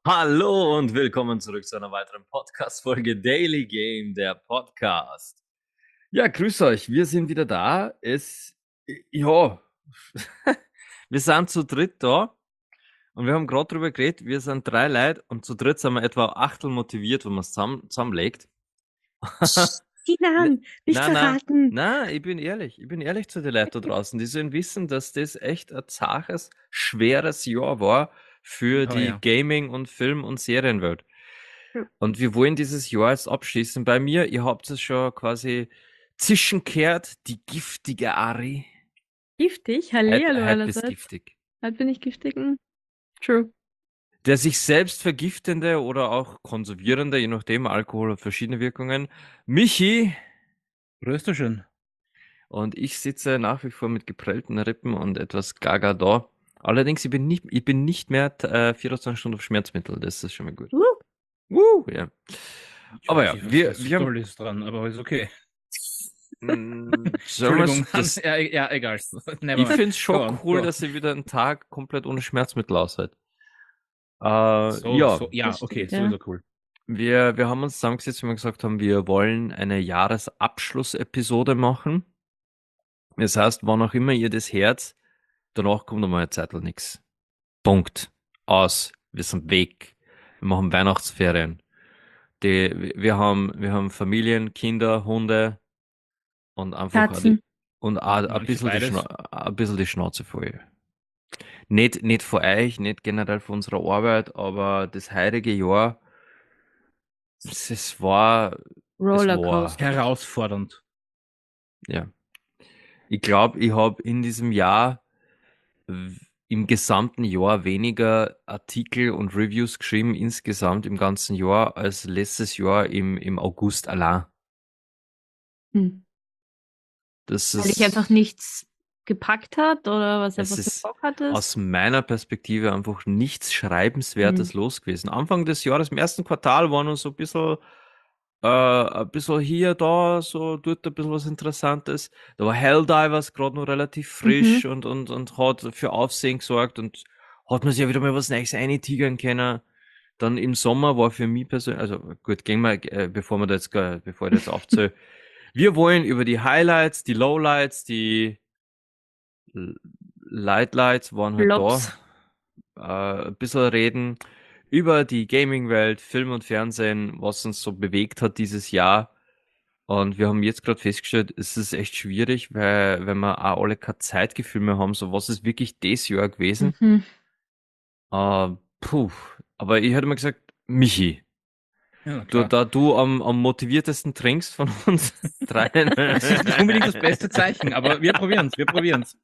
Hallo und willkommen zurück zu einer weiteren Podcast-Folge Daily Game, der Podcast. Ja, grüß euch, wir sind wieder da. Ja, wir sind zu dritt da und wir haben gerade drüber geredet, wir sind drei Leute und zu dritt sind wir etwa achtel motiviert, wenn man es zusammenlegt. Ne- Sinan, nicht Na, na, verraten. na, ich bin ehrlich zu den Leuten da draußen. Die sollen wissen, dass das echt ein zaches, schweres Jahr war für Oh die ja. Gaming- und Film- und Serienwelt. Und wir wollen dieses Jahr jetzt abschließen. Bei mir, ihr habt es schon quasi zwischengehört, die giftige Ari. Giftig? Heute, Hallihallo heute bist allerseits. giftig. Halt bin ich giftig. True. Der sich selbst vergiftende oder auch konservierende, je nachdem, Alkohol hat verschiedene Wirkungen. Michi Rösterchen. und ich sitze nach wie vor mit geprellten Rippen und etwas gaga da. Allerdings, ich bin nicht mehr 24 Stunden auf Schmerzmittel, das ist schon mal gut. Uh, Ja. Ich Aber weiß ja, nicht, wir, was so wir haben, toll ist dran, aber ist okay. sagen wir's, Entschuldigung, Hans. das, Ja, egal. Never ich mind. finde es schon Go on, cool, go on. dass ich wieder einen Tag komplett ohne Schmerzmittel aushält. So, Ja, ja, das okay, stimmt, ja. sowieso cool. wir haben uns zusammengesetzt, und wir gesagt haben, wir wollen eine Jahresabschlussepisode machen. Das heißt, wann auch immer ihr das hört, danach kommt nochmal eine Zeitl nix. Punkt. Aus. Wir sind weg. Wir machen Weihnachtsferien. Wir haben Familien, Kinder, Hunde und einfach Katzen. ein Manche bisschen beides. ein bisschen die Schnauze voll. Nicht für euch, nicht generell für unsere Arbeit, aber das heutige Jahr, es war, es war, Rollercoaster. Herausfordernd. ja. Ich glaube, ich habe in diesem Jahr w- im gesamten Jahr weniger Artikel und Reviews geschrieben, insgesamt im ganzen Jahr, als letztes Jahr im August allein. Hm. Das Weil ich einfach ist, nichts gepackt hat oder was es einfach keinen ist Bock hattest. aus meiner Perspektive einfach nichts Hm. Schreibenswertes los gewesen. Anfang des Jahres, im ersten Quartal, war noch so ein bisschen hier, da, so dort ein bisschen was Interessantes. Da war Helldivers gerade noch relativ frisch Mhm. und hat für Aufsehen gesorgt und hat man sich ja wieder mal was Neues eintigern können. Dann im Sommer war für mich persönlich, also gut, gehen wir, bevor ich das aufzähle. Wir wollen über die Highlights, die Lowlights, die L- Lightlights waren halt da, Flops. ein bisschen reden über die Gaming-Welt, Film und Fernsehen, was uns so bewegt hat dieses Jahr. Und wir haben jetzt gerade festgestellt, es ist echt schwierig, weil wenn wir auch alle kein Zeitgefühl mehr haben, so was ist wirklich das Jahr gewesen. Mhm. Puh. Aber ich hätte mal gesagt, Michi, Ja, na du, klar. da du am motiviertesten trinkst von uns dreien. Es ist nicht unbedingt das beste Zeichen, aber wir probieren's, wir probieren's.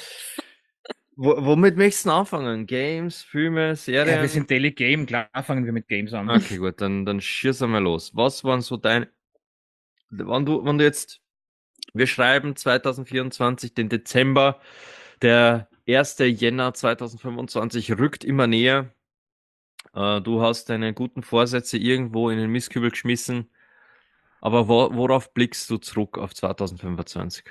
Womit möchtest du denn anfangen? Games, Filme, Ja, wir Serien? sind Daily Game, klar fangen wir mit Games an. Okay, gut, dann schieß einmal los. Was waren so wenn du jetzt, wir schreiben 2024, den Dezember, der 1. Jänner 2025 rückt immer näher. Du hast deine guten Vorsätze irgendwo in den Mistkübel geschmissen, aber worauf blickst du zurück auf 2025?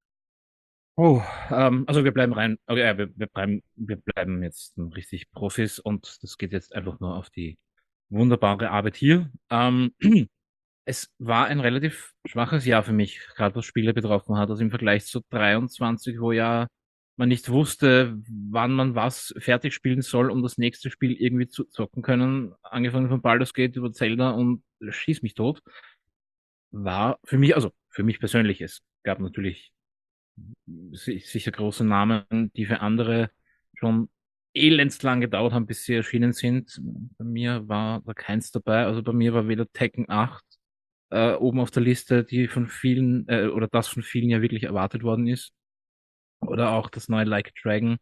Oh, also wir bleiben rein, okay, wir bleiben jetzt richtig Profis und das geht jetzt einfach nur auf die wunderbare Arbeit hier. Es war ein relativ schwaches Jahr für mich, gerade was Spiele betroffen hat. Also im Vergleich zu 23, wo ja man nicht wusste, wann man was fertig spielen soll, um das nächste Spiel irgendwie zu zocken können. Angefangen von Baldur's Gate über Zelda und Schieß mich tot. War für mich, also für mich persönlich, es gab natürlich sicher große Namen, die für andere schon elends lang gedauert haben, bis sie erschienen sind. Bei mir war da keins dabei. Also bei mir war weder Tekken 8 oben auf der Liste, die von vielen, oder das von vielen ja wirklich erwartet worden ist. Oder auch das neue Like a Dragon.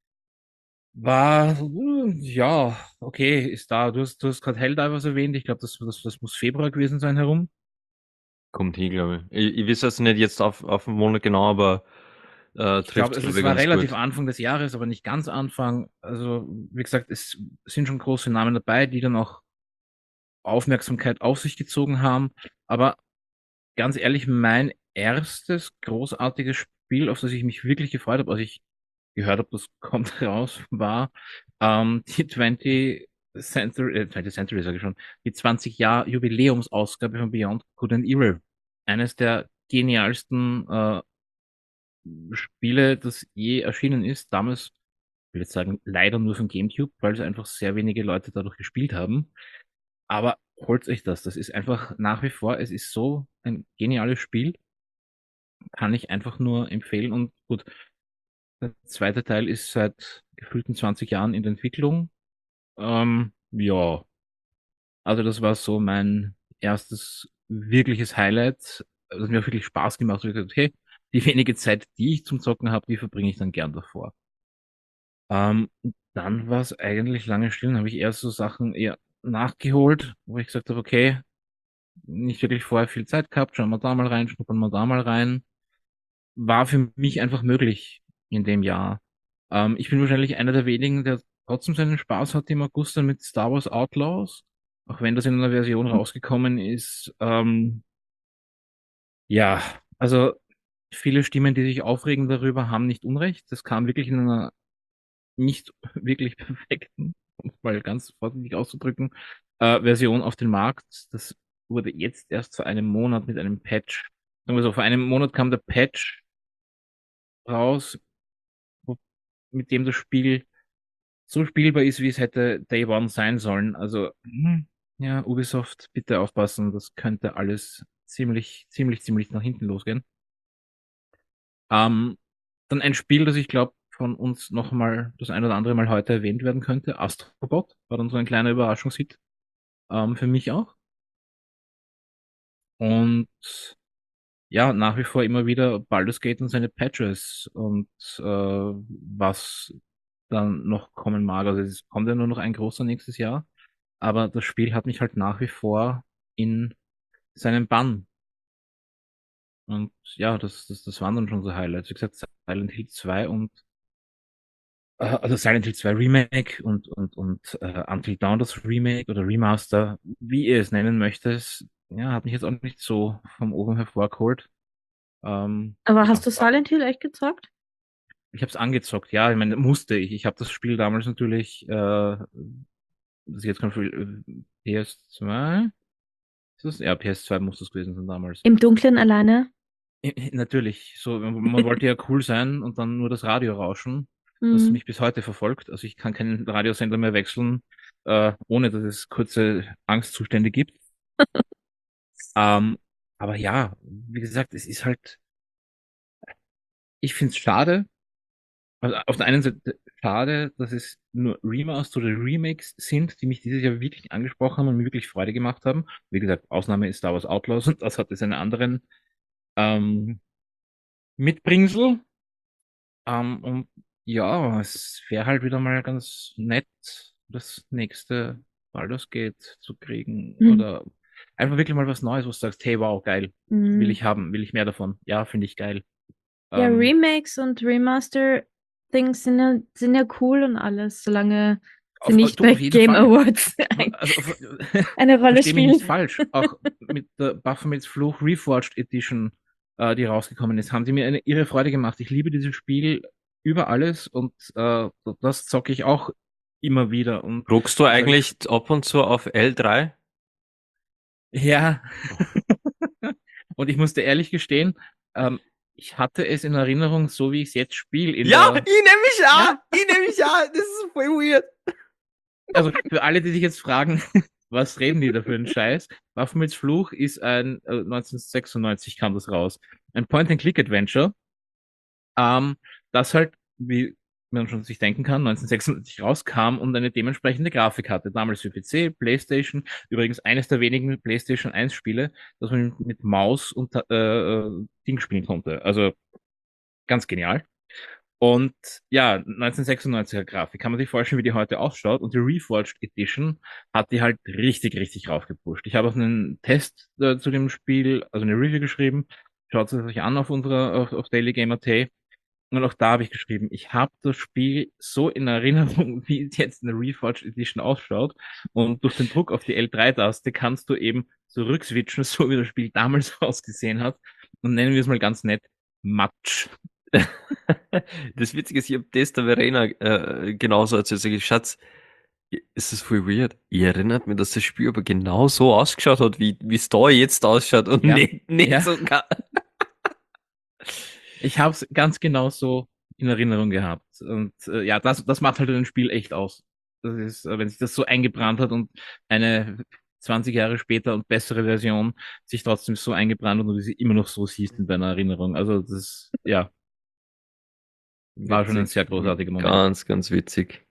War, ja, okay, ist da. Du hast gerade Helldivers erwähnt. Ich glaube, das muss Februar gewesen sein herum. Kommt hin, glaube ich. Ich weiß es nicht jetzt auf den Monat genau, aber Ich glaube, trifft, also glaube es ich, war ganz relativ gut. Anfang des Jahres, aber nicht ganz Anfang. Also, wie gesagt, es sind schon große Namen dabei, die dann auch Aufmerksamkeit auf sich gezogen haben. Aber ganz ehrlich, mein erstes großartiges Spiel, auf das ich mich wirklich gefreut habe, als ich gehört habe, das kommt raus, war die 20th Century sage ich schon, die 20-Jahr-Jubiläumsausgabe von Beyond Good and Evil. Eines der genialsten Spiele, das je erschienen ist. Damals, ich will jetzt sagen, leider nur von GameCube, weil es einfach sehr wenige Leute dadurch gespielt haben. Aber holt euch das. Das ist einfach nach wie vor, es ist so ein geniales Spiel. Kann ich einfach nur empfehlen. Und gut, der zweite Teil ist seit gefühlten 20 Jahren in der Entwicklung. Ja, also das war so mein erstes wirkliches Highlight. Das mir auch wirklich Spaß gemacht hat. Ich gesagt, okay, die wenige Zeit, die ich zum Zocken habe, die verbringe ich dann gern davor. Und dann war es eigentlich lange still. Dann habe ich erst so Sachen eher nachgeholt, wo ich gesagt habe, okay, nicht wirklich vorher viel Zeit gehabt, schauen wir da mal rein, schnuppern wir da mal rein. War für mich einfach möglich in dem Jahr. Ich bin wahrscheinlich einer der wenigen, der trotzdem seinen Spaß hat im August dann mit Star Wars Outlaws, auch wenn das in einer Version rausgekommen ist. Ja, also viele Stimmen, die sich aufregen darüber, haben nicht Unrecht. Das kam wirklich in einer nicht wirklich perfekten, um es mal ganz vorsichtig auszudrücken, Version auf den Markt. Das wurde jetzt erst vor einem Monat mit einem Patch. Sagen wir so, vor einem Monat kam der Patch raus, wo, mit dem das Spiel so spielbar ist, wie es hätte Day One sein sollen. Also, ja, Ubisoft, bitte aufpassen, das könnte alles ziemlich nach hinten losgehen. Dann ein Spiel, das ich glaube von uns noch mal das ein oder andere Mal heute erwähnt werden könnte. Astrobot war dann so ein kleiner Überraschungshit, für mich auch. Und ja, nach wie vor immer wieder Baldur's Gate und seine Patches und was dann noch kommen mag. Also es kommt ja nur noch ein großer nächstes Jahr, aber das Spiel hat mich halt nach wie vor in seinem Bann. Und ja, das waren dann schon so Highlights. Wie gesagt, Silent Hill 2 und also Silent Hill 2 Remake und Until Dawn das Remake oder Remaster, wie ihr es nennen möchtet, ja, hat mich jetzt auch nicht so vom Oben hervorgeholt. Aber Ja, hast du Silent Hill echt gezockt? ich habe es angezockt, ja, ich meine, musste ich. Ich habe das Spiel damals natürlich, das ist jetzt kein Spiel, PS2, ist das? Ja, PS2 muss das gewesen sein damals. Im Dunkeln alleine? Natürlich, so, man wollte ja cool sein und dann nur das Radio rauschen, das Hm. mich bis heute verfolgt. Also ich kann keinen Radiosender mehr wechseln, ohne dass es kurze Angstzustände gibt. Ähm, aber ja, wie gesagt, es ist halt, ich finde es schade. Also auf der einen Seite schade, dass es nur Remaster oder Remakes sind, die mich dieses Jahr wirklich angesprochen haben und mir wirklich Freude gemacht haben. Wie gesagt, Ausnahme ist Star Wars Outlaws und das hat seine anderen ähm, Mitbringsel. Und ja, es wäre halt wieder mal ganz nett, das nächste Baldur's Gate zu kriegen. Hm. Oder einfach wirklich mal was Neues, wo du sagst, hey, wow, geil. Will Hm. ich haben, will ich mehr davon. Ja, finde ich geil. Ja, Ähm, Remakes und Remaster-Things sind ja cool und alles, solange sie nicht du, bei auf jeden Game Fall. Awards Also, eine Rolle verstehe mich nicht spielen. falsch. Auch mit der Baphomets Fluch Reforged Edition, die rausgekommen ist, haben sie mir eine irre Freude gemacht. Ich liebe dieses Spiel über alles und das zocke ich auch immer wieder. Und Druckst du wie gesagt, eigentlich ab und zu auf L3? ja. Und ich musste ehrlich gestehen, ich hatte es in Erinnerung, so wie ich es jetzt spiele, Ja, ich nehme mich an! Ja. Ich nehme mich an! Das ist voll weird. Also für alle, die sich jetzt fragen, was reden die da für einen Scheiß? Baphomets Fluch ist 1996 kam das raus. Ein Point-and-Click-Adventure, das halt, wie man schon sich denken kann, 1996 rauskam und eine dementsprechende Grafik hatte. Damals für PC, PlayStation, übrigens eines der wenigen PlayStation 1 Spiele, das man mit Maus und Ding spielen konnte. Also ganz genial. Und ja, 1996er Grafik. Kann man sich vorstellen, wie die heute ausschaut. Und die Reforged Edition hat die halt richtig raufgepusht. Ich habe auch einen Test zu dem Spiel, also eine Review geschrieben. Schaut es euch an auf Daily Gamer.at. Und auch da habe ich geschrieben, ich habe das Spiel so in Erinnerung, wie es jetzt in der Reforged Edition ausschaut. Und durch den Druck auf die L3-Taste kannst du eben zurückswitchen, so wie das Spiel damals ausgesehen hat. Und nennen wir es mal ganz nett, Matsch. Das Witzige ist, ich habe das der Verena genauso erzählt. Sag ich, Schatz, Es ist voll weird. Ich erinnert mich, dass das Spiel aber genau so ausgeschaut hat, wie es da jetzt ausschaut und Ja. nicht Ja. so. Ich habe es ganz genau so in Erinnerung gehabt. Und ja, das macht halt ein Spiel echt aus. Das ist, wenn sich das so eingebrannt hat und eine 20 Jahre später und bessere Version sich trotzdem so eingebrannt hat und du sie immer noch so siehst in deiner Erinnerung. Also das, ja, war schon ein Witzig. sehr großartiger Moment. Ganz, ganz witzig.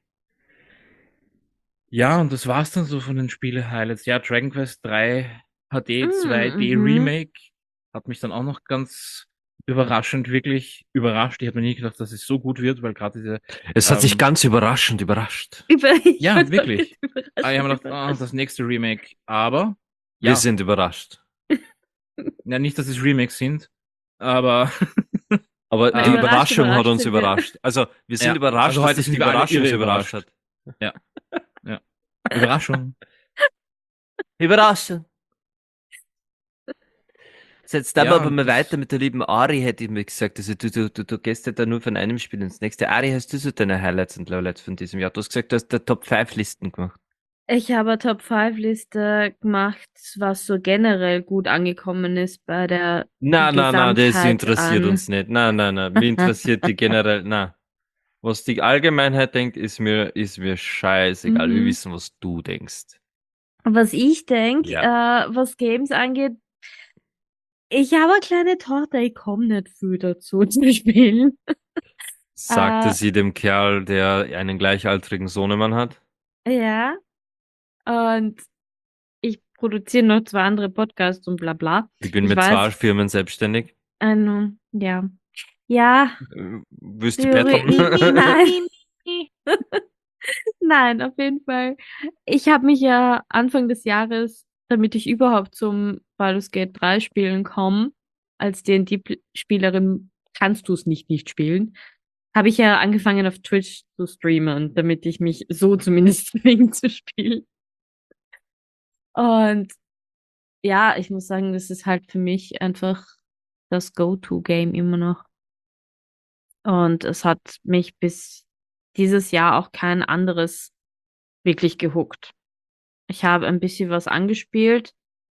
Ja, und das war's dann so von den Spiele-Highlights. Ja, Dragon Quest 3 HD 2D Mhm. Remake hat mich dann auch noch ganz überraschend, wirklich überrascht. Ich habe mir nie gedacht, dass es so gut wird, weil gerade diese, Es hat sich Ähm, ganz überrascht. ja, war doch wirklich. jetzt überrascht, Ich habe mir gedacht, ah, das nächste Remake. Aber, Wir ja, sind überrascht. ja, nicht, dass es Remakes sind, aber, Aber Na, die überrascht, Überraschung hat überrascht uns sind wir. überrascht. Also, wir sind ja, überrascht, also dass heute dich sind die wir alle Überraschung irre so überrascht überrascht. hat. Ja, ja. Überraschung. Überraschung. Jetzt Ja, aber und mal das, weiter mit der lieben Ari, hätte ich mir gesagt. Also du gehst ja da nur von einem Spiel ins nächste. Ari, hast du so deine Highlights und Lowlights von diesem Jahr? Du hast gesagt, du hast der Top 5 Listen gemacht. Ich habe eine Top-5-Liste gemacht, was so generell gut angekommen ist bei der Na, das Gesamtheit interessiert an. uns nicht. Na, mich interessiert die generell, na. Was die Allgemeinheit denkt, ist mir scheißegal. Wir Mhm. wissen, was du denkst. Was ich denke, Ja. was Games angeht, ich habe eine kleine Tochter, ich komme nicht viel dazu zu spielen. Sagte Äh, sie dem Kerl, der einen gleichaltrigen Sohnemann hat. ja, und ich produziere noch 2 andere Podcasts und bla bla. Ich bin Ich mit 2 weiß, Firmen selbstständig. ja. Ja, Willst du Theorie, betteln? nein. Nein, auf jeden Fall. Ich habe mich ja Anfang des Jahres, damit ich überhaupt zum Baldur's Gate 3 spielen komme, als D&D-Spielerin kannst du es nicht spielen, habe ich ja angefangen auf Twitch zu streamen, damit ich mich so zumindest zwinge zu spielen. Und ja, ich muss sagen, das ist halt für mich einfach das Go-To-Game immer noch. Und es hat mich bis dieses Jahr auch kein anderes wirklich gehuckt. Ich habe ein bisschen was angespielt,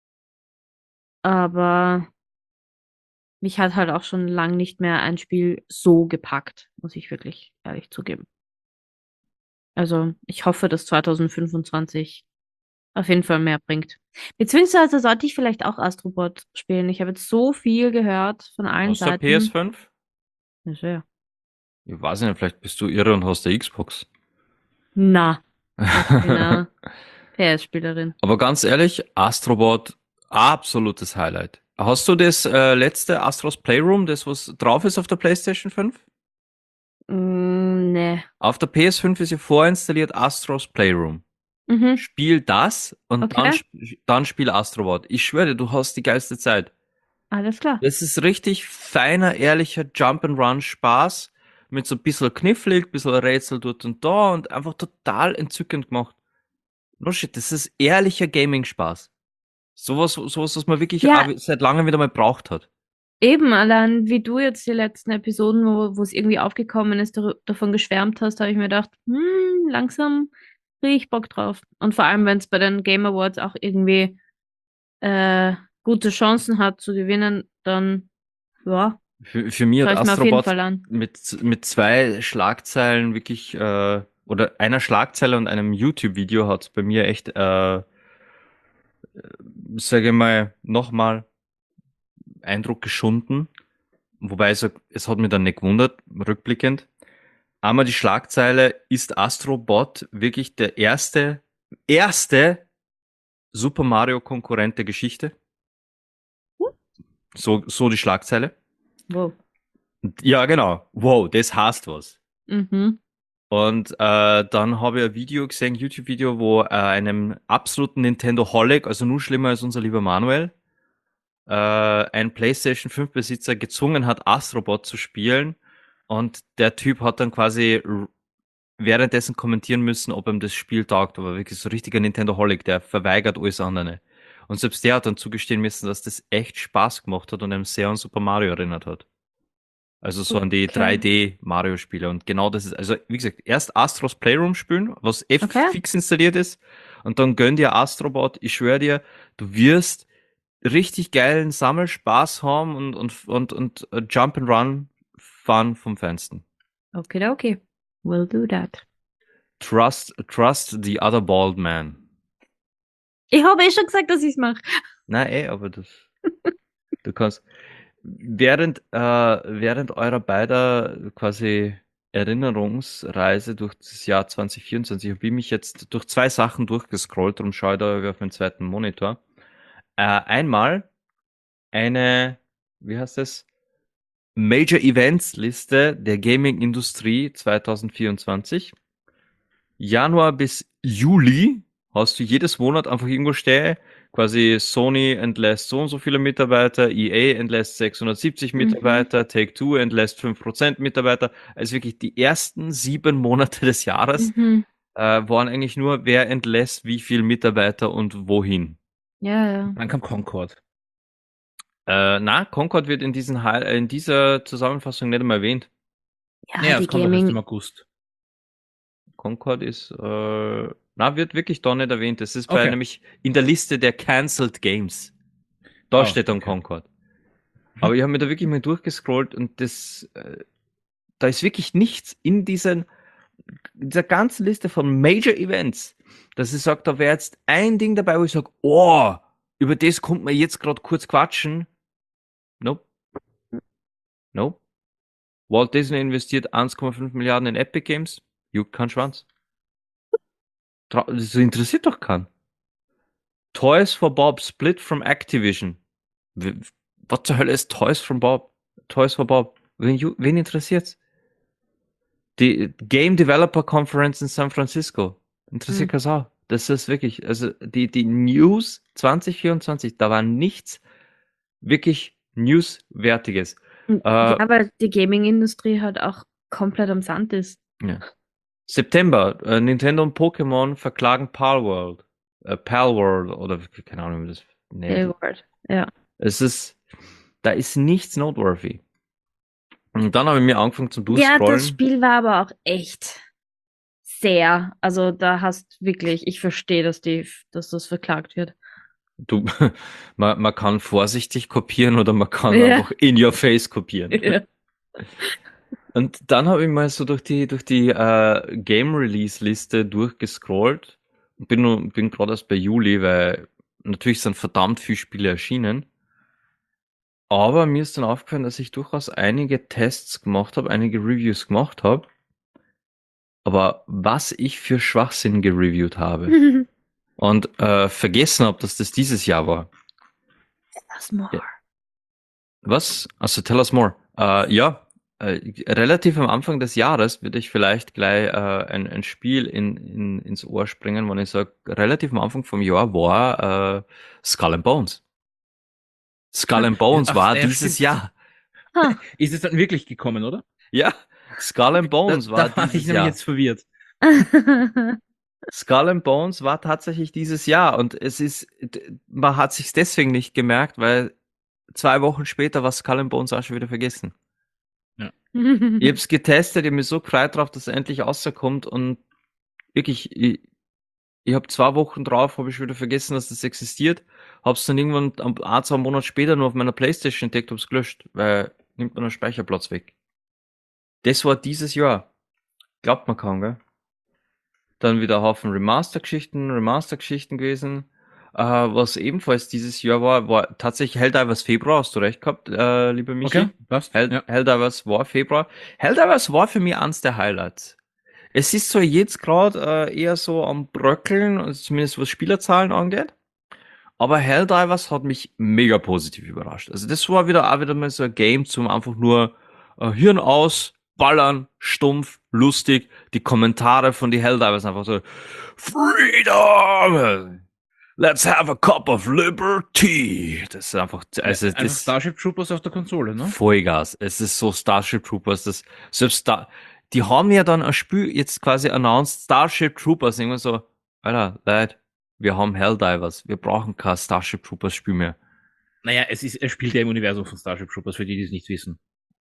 aber mich hat halt auch schon lang nicht mehr ein Spiel so gepackt, muss ich wirklich ehrlich zugeben. Also ich hoffe, dass 2025 auf jeden Fall mehr bringt. Beziehungsweise sollte ich vielleicht auch Astrobot spielen. Ich habe jetzt so viel gehört von allen Hast du eine Seiten. PS5? Ja, sehr. Ich weiß nicht, vielleicht bist du irre und hast eine Xbox. Na, ich bin eine PS-Spielerin. Aber ganz ehrlich, Astrobot, absolutes Highlight. Hast du das letzte Astros Playroom, das was drauf ist auf der PlayStation 5? Nee. Auf der PS5 ist ja vorinstalliert Astros Playroom. Mhm. Spiel das und Okay, dann spiel Astrobot. Ich schwöre, du hast die geilste Zeit. alles klar. Das ist richtig feiner, ehrlicher Jump'n'Run Spaß mit so ein bisschen knifflig, bisschen Rätsel dort und da und einfach total entzückend gemacht. No shit, das ist ehrlicher Gaming-Spaß. Sowas, was man wirklich Ja, seit langem wieder mal braucht hat. eben, allein wie du jetzt die letzten Episoden, wo es irgendwie aufgekommen ist, davon geschwärmt hast, habe ich mir gedacht, langsam kriege ich Bock drauf. Und vor allem, wenn es bei den Game Awards auch irgendwie äh, gute Chancen hat zu gewinnen, dann ja, Für mich hat schaue ich mir auf jeden Astrobot Fall an. mit 2 Schlagzeilen wirklich, oder einer Schlagzeile und einem YouTube-Video hat bei mir echt, sage ich mal, nochmal Eindruck geschunden. Wobei es hat mich dann nicht gewundert, rückblickend. Einmal die Schlagzeile, ist Astrobot wirklich der erste Super Mario Konkurrent der Geschichte? So die Schlagzeile. Wow. Ja, genau. Wow, das heißt was. Mhm. Und dann habe ich ein Video gesehen, YouTube-Video, wo einem absoluten Nintendo-Holic, also nur schlimmer als unser lieber Manuel, ein PlayStation 5 Besitzer gezwungen hat, Astrobot zu spielen. Und der Typ hat dann quasi währenddessen kommentieren müssen, ob ihm das Spiel taugt. Aber wirklich so richtiger Nintendo-Holic, der verweigert alles andere. Und selbst der hat dann zugestehen müssen, dass das echt Spaß gemacht hat und ihm sehr an Super Mario erinnert hat. Also so an die Okay. 3D-Mario-Spiele. Und genau das ist, also wie gesagt, erst Astros Playroom spielen, was Okay. fix installiert ist. Und dann gönn dir Astrobot. Ich schwöre dir, du wirst richtig geilen Sammelspaß haben und Jump and Run Fun vom Feinsten. Okay. We'll do that. Trust the other bald man. Ich habe eh schon gesagt, dass ich es mache. Nein, aber du kannst, während eurer beider quasi Erinnerungsreise durch das Jahr 2024, habe ich mich jetzt durch 2 Sachen durchgescrollt, darum schaue ich da auf meinen zweiten Monitor. Einmal eine, wie heißt das? Major Events Liste der Gaming-Industrie 2024. Januar bis Juli hast du jedes Monat einfach irgendwo stehen, quasi Sony entlässt so und so viele Mitarbeiter, EA entlässt 670 Mitarbeiter, Take-Two entlässt 5% Mitarbeiter. Also wirklich die ersten 7 Monate des Jahres waren eigentlich nur, wer entlässt wie viel Mitarbeiter und wohin. Ja. Dann kam Concord. Concord wird in dieser Zusammenfassung nicht einmal erwähnt. Ja, Naja, die es kommt doch erst im Gaming. August. Concord ist, wird wirklich da nicht erwähnt. Das ist Okay. nämlich in der Liste der Cancelled Games. Da steht dann okay. Concord. Aber ich habe mir da wirklich mal durchgescrollt und da ist wirklich nichts in dieser ganzen Liste von Major Events, dass ich sage, da wäre jetzt ein Ding dabei, wo ich sage, oh, über das kommt man jetzt gerade kurz quatschen. Nope. Walt Disney investiert 1,5 Milliarden in Epic Games. Juckt keinen Schwanz. Das interessiert doch keinen. Toys for Bob split from Activision. Was zur Hölle ist Toys for Bob? Wen interessiert's? Die Game Developer Conference in San Francisco. Interessiert keine Sau. Das ist wirklich, also die News 2024, da war nichts wirklich Newswertiges. Ja, weil die Gaming-Industrie halt auch komplett am Sand ist. Ja. September, Nintendo und Pokémon verklagen Palworld. Palworld oder keine Ahnung, wie das nennt. Ja. Da ist nichts noteworthy. Und dann habe ich mir angefangen zum Ja, Durchscrollen. das Spiel war aber auch echt sehr. Also da hast wirklich, ich verstehe, dass das verklagt wird. Man kann vorsichtig kopieren oder man kann Ja. einfach in your face kopieren. Ja. Und dann habe ich mal so durch die Game Release Liste durchgescrollt und bin gerade erst bei Juli, weil natürlich sind verdammt viele Spiele erschienen. Aber mir ist dann aufgefallen, dass ich durchaus einige Tests gemacht habe, einige Reviews gemacht habe. Aber was ich für Schwachsinn gereviewt habe und vergessen habe, dass das dieses Jahr war. Tell us more. Ja. Was? Also tell us more. Relativ am Anfang des Jahres würde ich vielleicht gleich ein Spiel ins Ohr springen, wenn ich sage, relativ am Anfang vom Jahr war Skull and Bones. Skull and Bones war dieses Jahr. Ist es dann wirklich gekommen, oder? Ja, Skull and Bones war Da war ich dieses nämlich Jahr. jetzt verwirrt. Skull and Bones war tatsächlich dieses Jahr und man hat sich deswegen nicht gemerkt, weil 2 Wochen später war Skull and Bones auch schon wieder vergessen. Ich hab's getestet, ich hab mich so gefreut drauf, dass es endlich rauskommt und wirklich, ich habe 2 Wochen drauf, habe ich wieder vergessen, dass das existiert, hab's dann irgendwann 2 Monate später nur auf meiner Playstation entdeckt, hab's gelöscht, weil nimmt man den Speicherplatz weg. Das war dieses Jahr. Glaubt man kaum, gell? Dann wieder ein Haufen Remaster-Geschichten gewesen. Was ebenfalls dieses Jahr war tatsächlich Helldivers Februar, hast du recht gehabt, lieber Michi. Okay, passt. Ja. Helldivers war Februar. Helldivers war für mich eins der Highlights. Es ist so jetzt gerade eher so am Bröckeln, also zumindest was Spielerzahlen angeht. Aber Helldivers hat mich mega positiv überrascht. Also das war auch wieder mal so ein Game zum einfach nur Hirn aus, ballern, stumpf, lustig. Die Kommentare von die Helldivers einfach so Freedom! Let's have a cup of liberty! Das ist einfach, also Einfach das Starship Troopers auf der Konsole, ne? Vollgas. Es ist so Starship Troopers, die haben ja dann ein Spiel jetzt quasi announced, Starship Troopers, irgendwann so, Alter, Leute, wir haben Helldivers, wir brauchen kein Starship Troopers Spiel mehr. Naja, er spielt ja im Universum von Starship Troopers, für die es nicht wissen.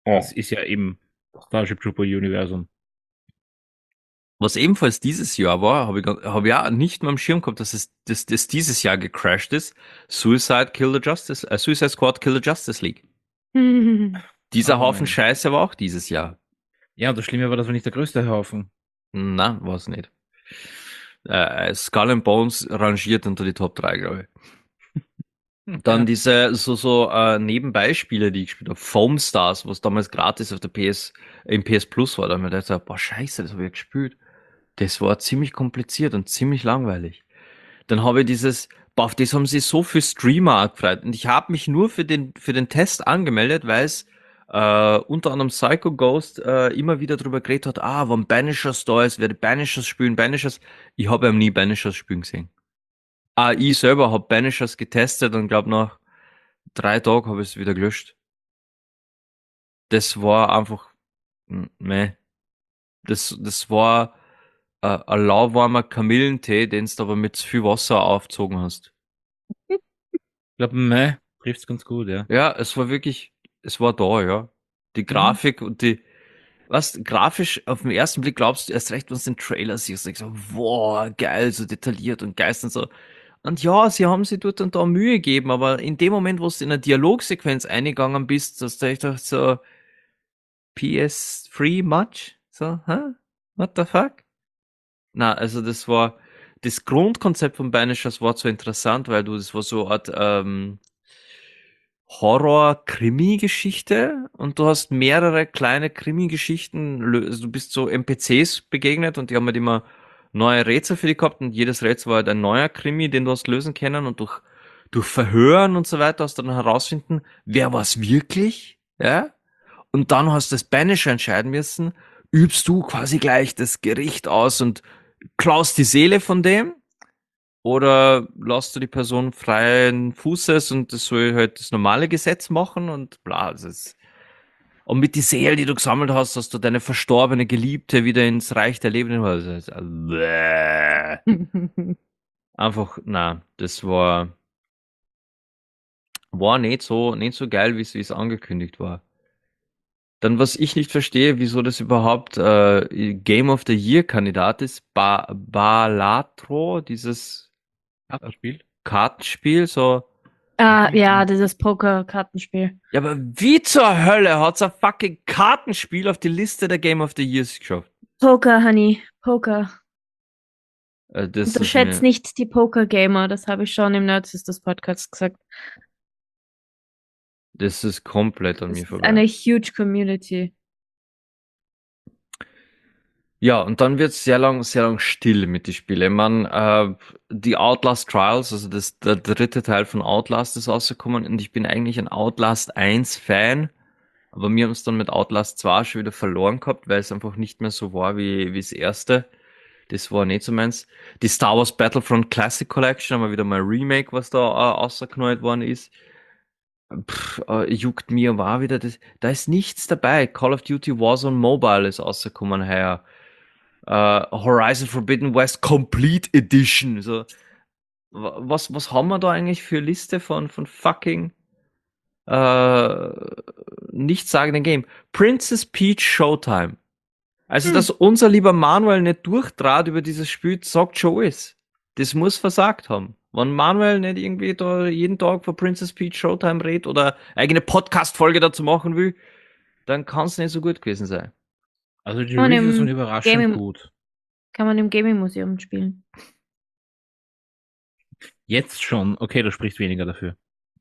Das ist ja im Starship Trooper Universum. Was ebenfalls dieses Jahr war, habe ich auch nicht mal am Schirm gehabt, dass das dieses Jahr gecrashed ist. Suicide Squad Kill the Justice League. Dieser Oh Haufen mein. Scheiße war auch dieses Jahr. Ja, und das Schlimme war, das war nicht der größte Haufen. Na, war's nicht. Skull and Bones rangiert unter die Top 3, glaube ich. Dann diese Nebenbeispiele, die ich gespielt habe. Foam Stars, was damals gratis auf der im PS Plus war. Da haben wir gedacht, boah, scheiße, das habe ich gespielt. Das war ziemlich kompliziert und ziemlich langweilig. Dann habe ich boah, auf das haben sich so viele Streamer auch gefreut. Und ich habe mich nur für den Test angemeldet, weil es unter anderem Psycho Ghost immer wieder drüber geredet hat, wann Banishers da ist, werde Banishers spielen, Banishers. Ich habe nie Banishers spielen gesehen. Ich selber habe Banishers getestet und glaube nach 3 Tagen habe ich es wieder gelöscht. Das war einfach, meh. Das war ein lauwarmer Kamillentee, den du aber mit zu viel Wasser aufgezogen hast. Ich glaube, meh, trifft's ganz gut, ja. Ja, es war da, ja. Die Grafik und grafisch auf den ersten Blick glaubst du erst recht, wenn du den Trailer siehst, denkst du, wow, geil, so detailliert und geil und so. Und ja, sie haben sich dort und da Mühe gegeben, aber in dem Moment, wo du in eine Dialogsequenz eingegangen bist, hast du echt gedacht so, PS3 much? So, hä? What the fuck? Na, also das Grundkonzept von Banishers war zwar interessant, weil das war so eine Art, Horror-Krimi-Geschichte und du hast mehrere kleine Krimi-Geschichten, also du bist so NPCs begegnet und die haben halt immer neue Rätsel für dich gehabt und jedes Rätsel war halt ein neuer Krimi, den du hast lösen können und durch Verhören und so weiter hast du dann herausfinden, wer war's wirklich, ja? Und dann hast du das Banisher entscheiden müssen, übst du quasi gleich das Gericht aus und klaust die Seele von dem oder lässt du die Person freien Fußes und das soll halt das normale Gesetz machen und bla. Und mit die Seele, die du gesammelt hast, hast du deine verstorbene Geliebte wieder ins Reich der Lebenden. Einfach, na, das war nicht so geil, wie es angekündigt war. Dann, was ich nicht verstehe, wieso das überhaupt Game of the Year Kandidat ist, Balatro, dieses Kartenspiel? Kartenspiel, so. Ja, dieses Poker-Kartenspiel. Ja, aber wie zur Hölle hat's ein fucking Kartenspiel auf die Liste der Game of the Years geschafft? Poker, Honey, Poker. Das ist Unterschätzt mir, nicht die Poker-Gamer, das habe ich schon im Nerds ist das Podcast gesagt. das ist komplett an Das mir ist vorbei. eine huge Community. Ja, und dann wird's sehr lang still mit den Spielen. Man, die Outlast Trials, also der dritte Teil von Outlast ist rausgekommen und ich bin eigentlich ein Outlast 1 Fan, aber wir haben es dann mit Outlast 2 schon wieder verloren gehabt, weil es einfach nicht mehr so war wie das erste. Das war nicht so meins. Die Star Wars Battlefront Classic Collection, haben wir wieder mal ein Remake, was da rausgeknallt worden ist. Juckt mir aber auch wieder, da ist nichts dabei. Call of Duty Warzone Mobile ist rausgekommen heuer. Horizon Forbidden West Complete Edition. So, was haben wir da eigentlich für Liste von fucking äh, nichtssagenden Game? Princess Peach Showtime. Also, dass unser lieber Manuel nicht durchtrat über dieses Spiel, sagt schon alles. Das muss versagt haben. Wenn Manuel nicht irgendwie da jeden Tag von Princess Peach Showtime redet oder eigene Podcast-Folge dazu machen will, dann kann es nicht so gut gewesen sein. Also die Und Reviews sind im überraschend Gaming gut. kann man im Gaming-Museum spielen. Jetzt schon. Okay, du sprichst weniger dafür.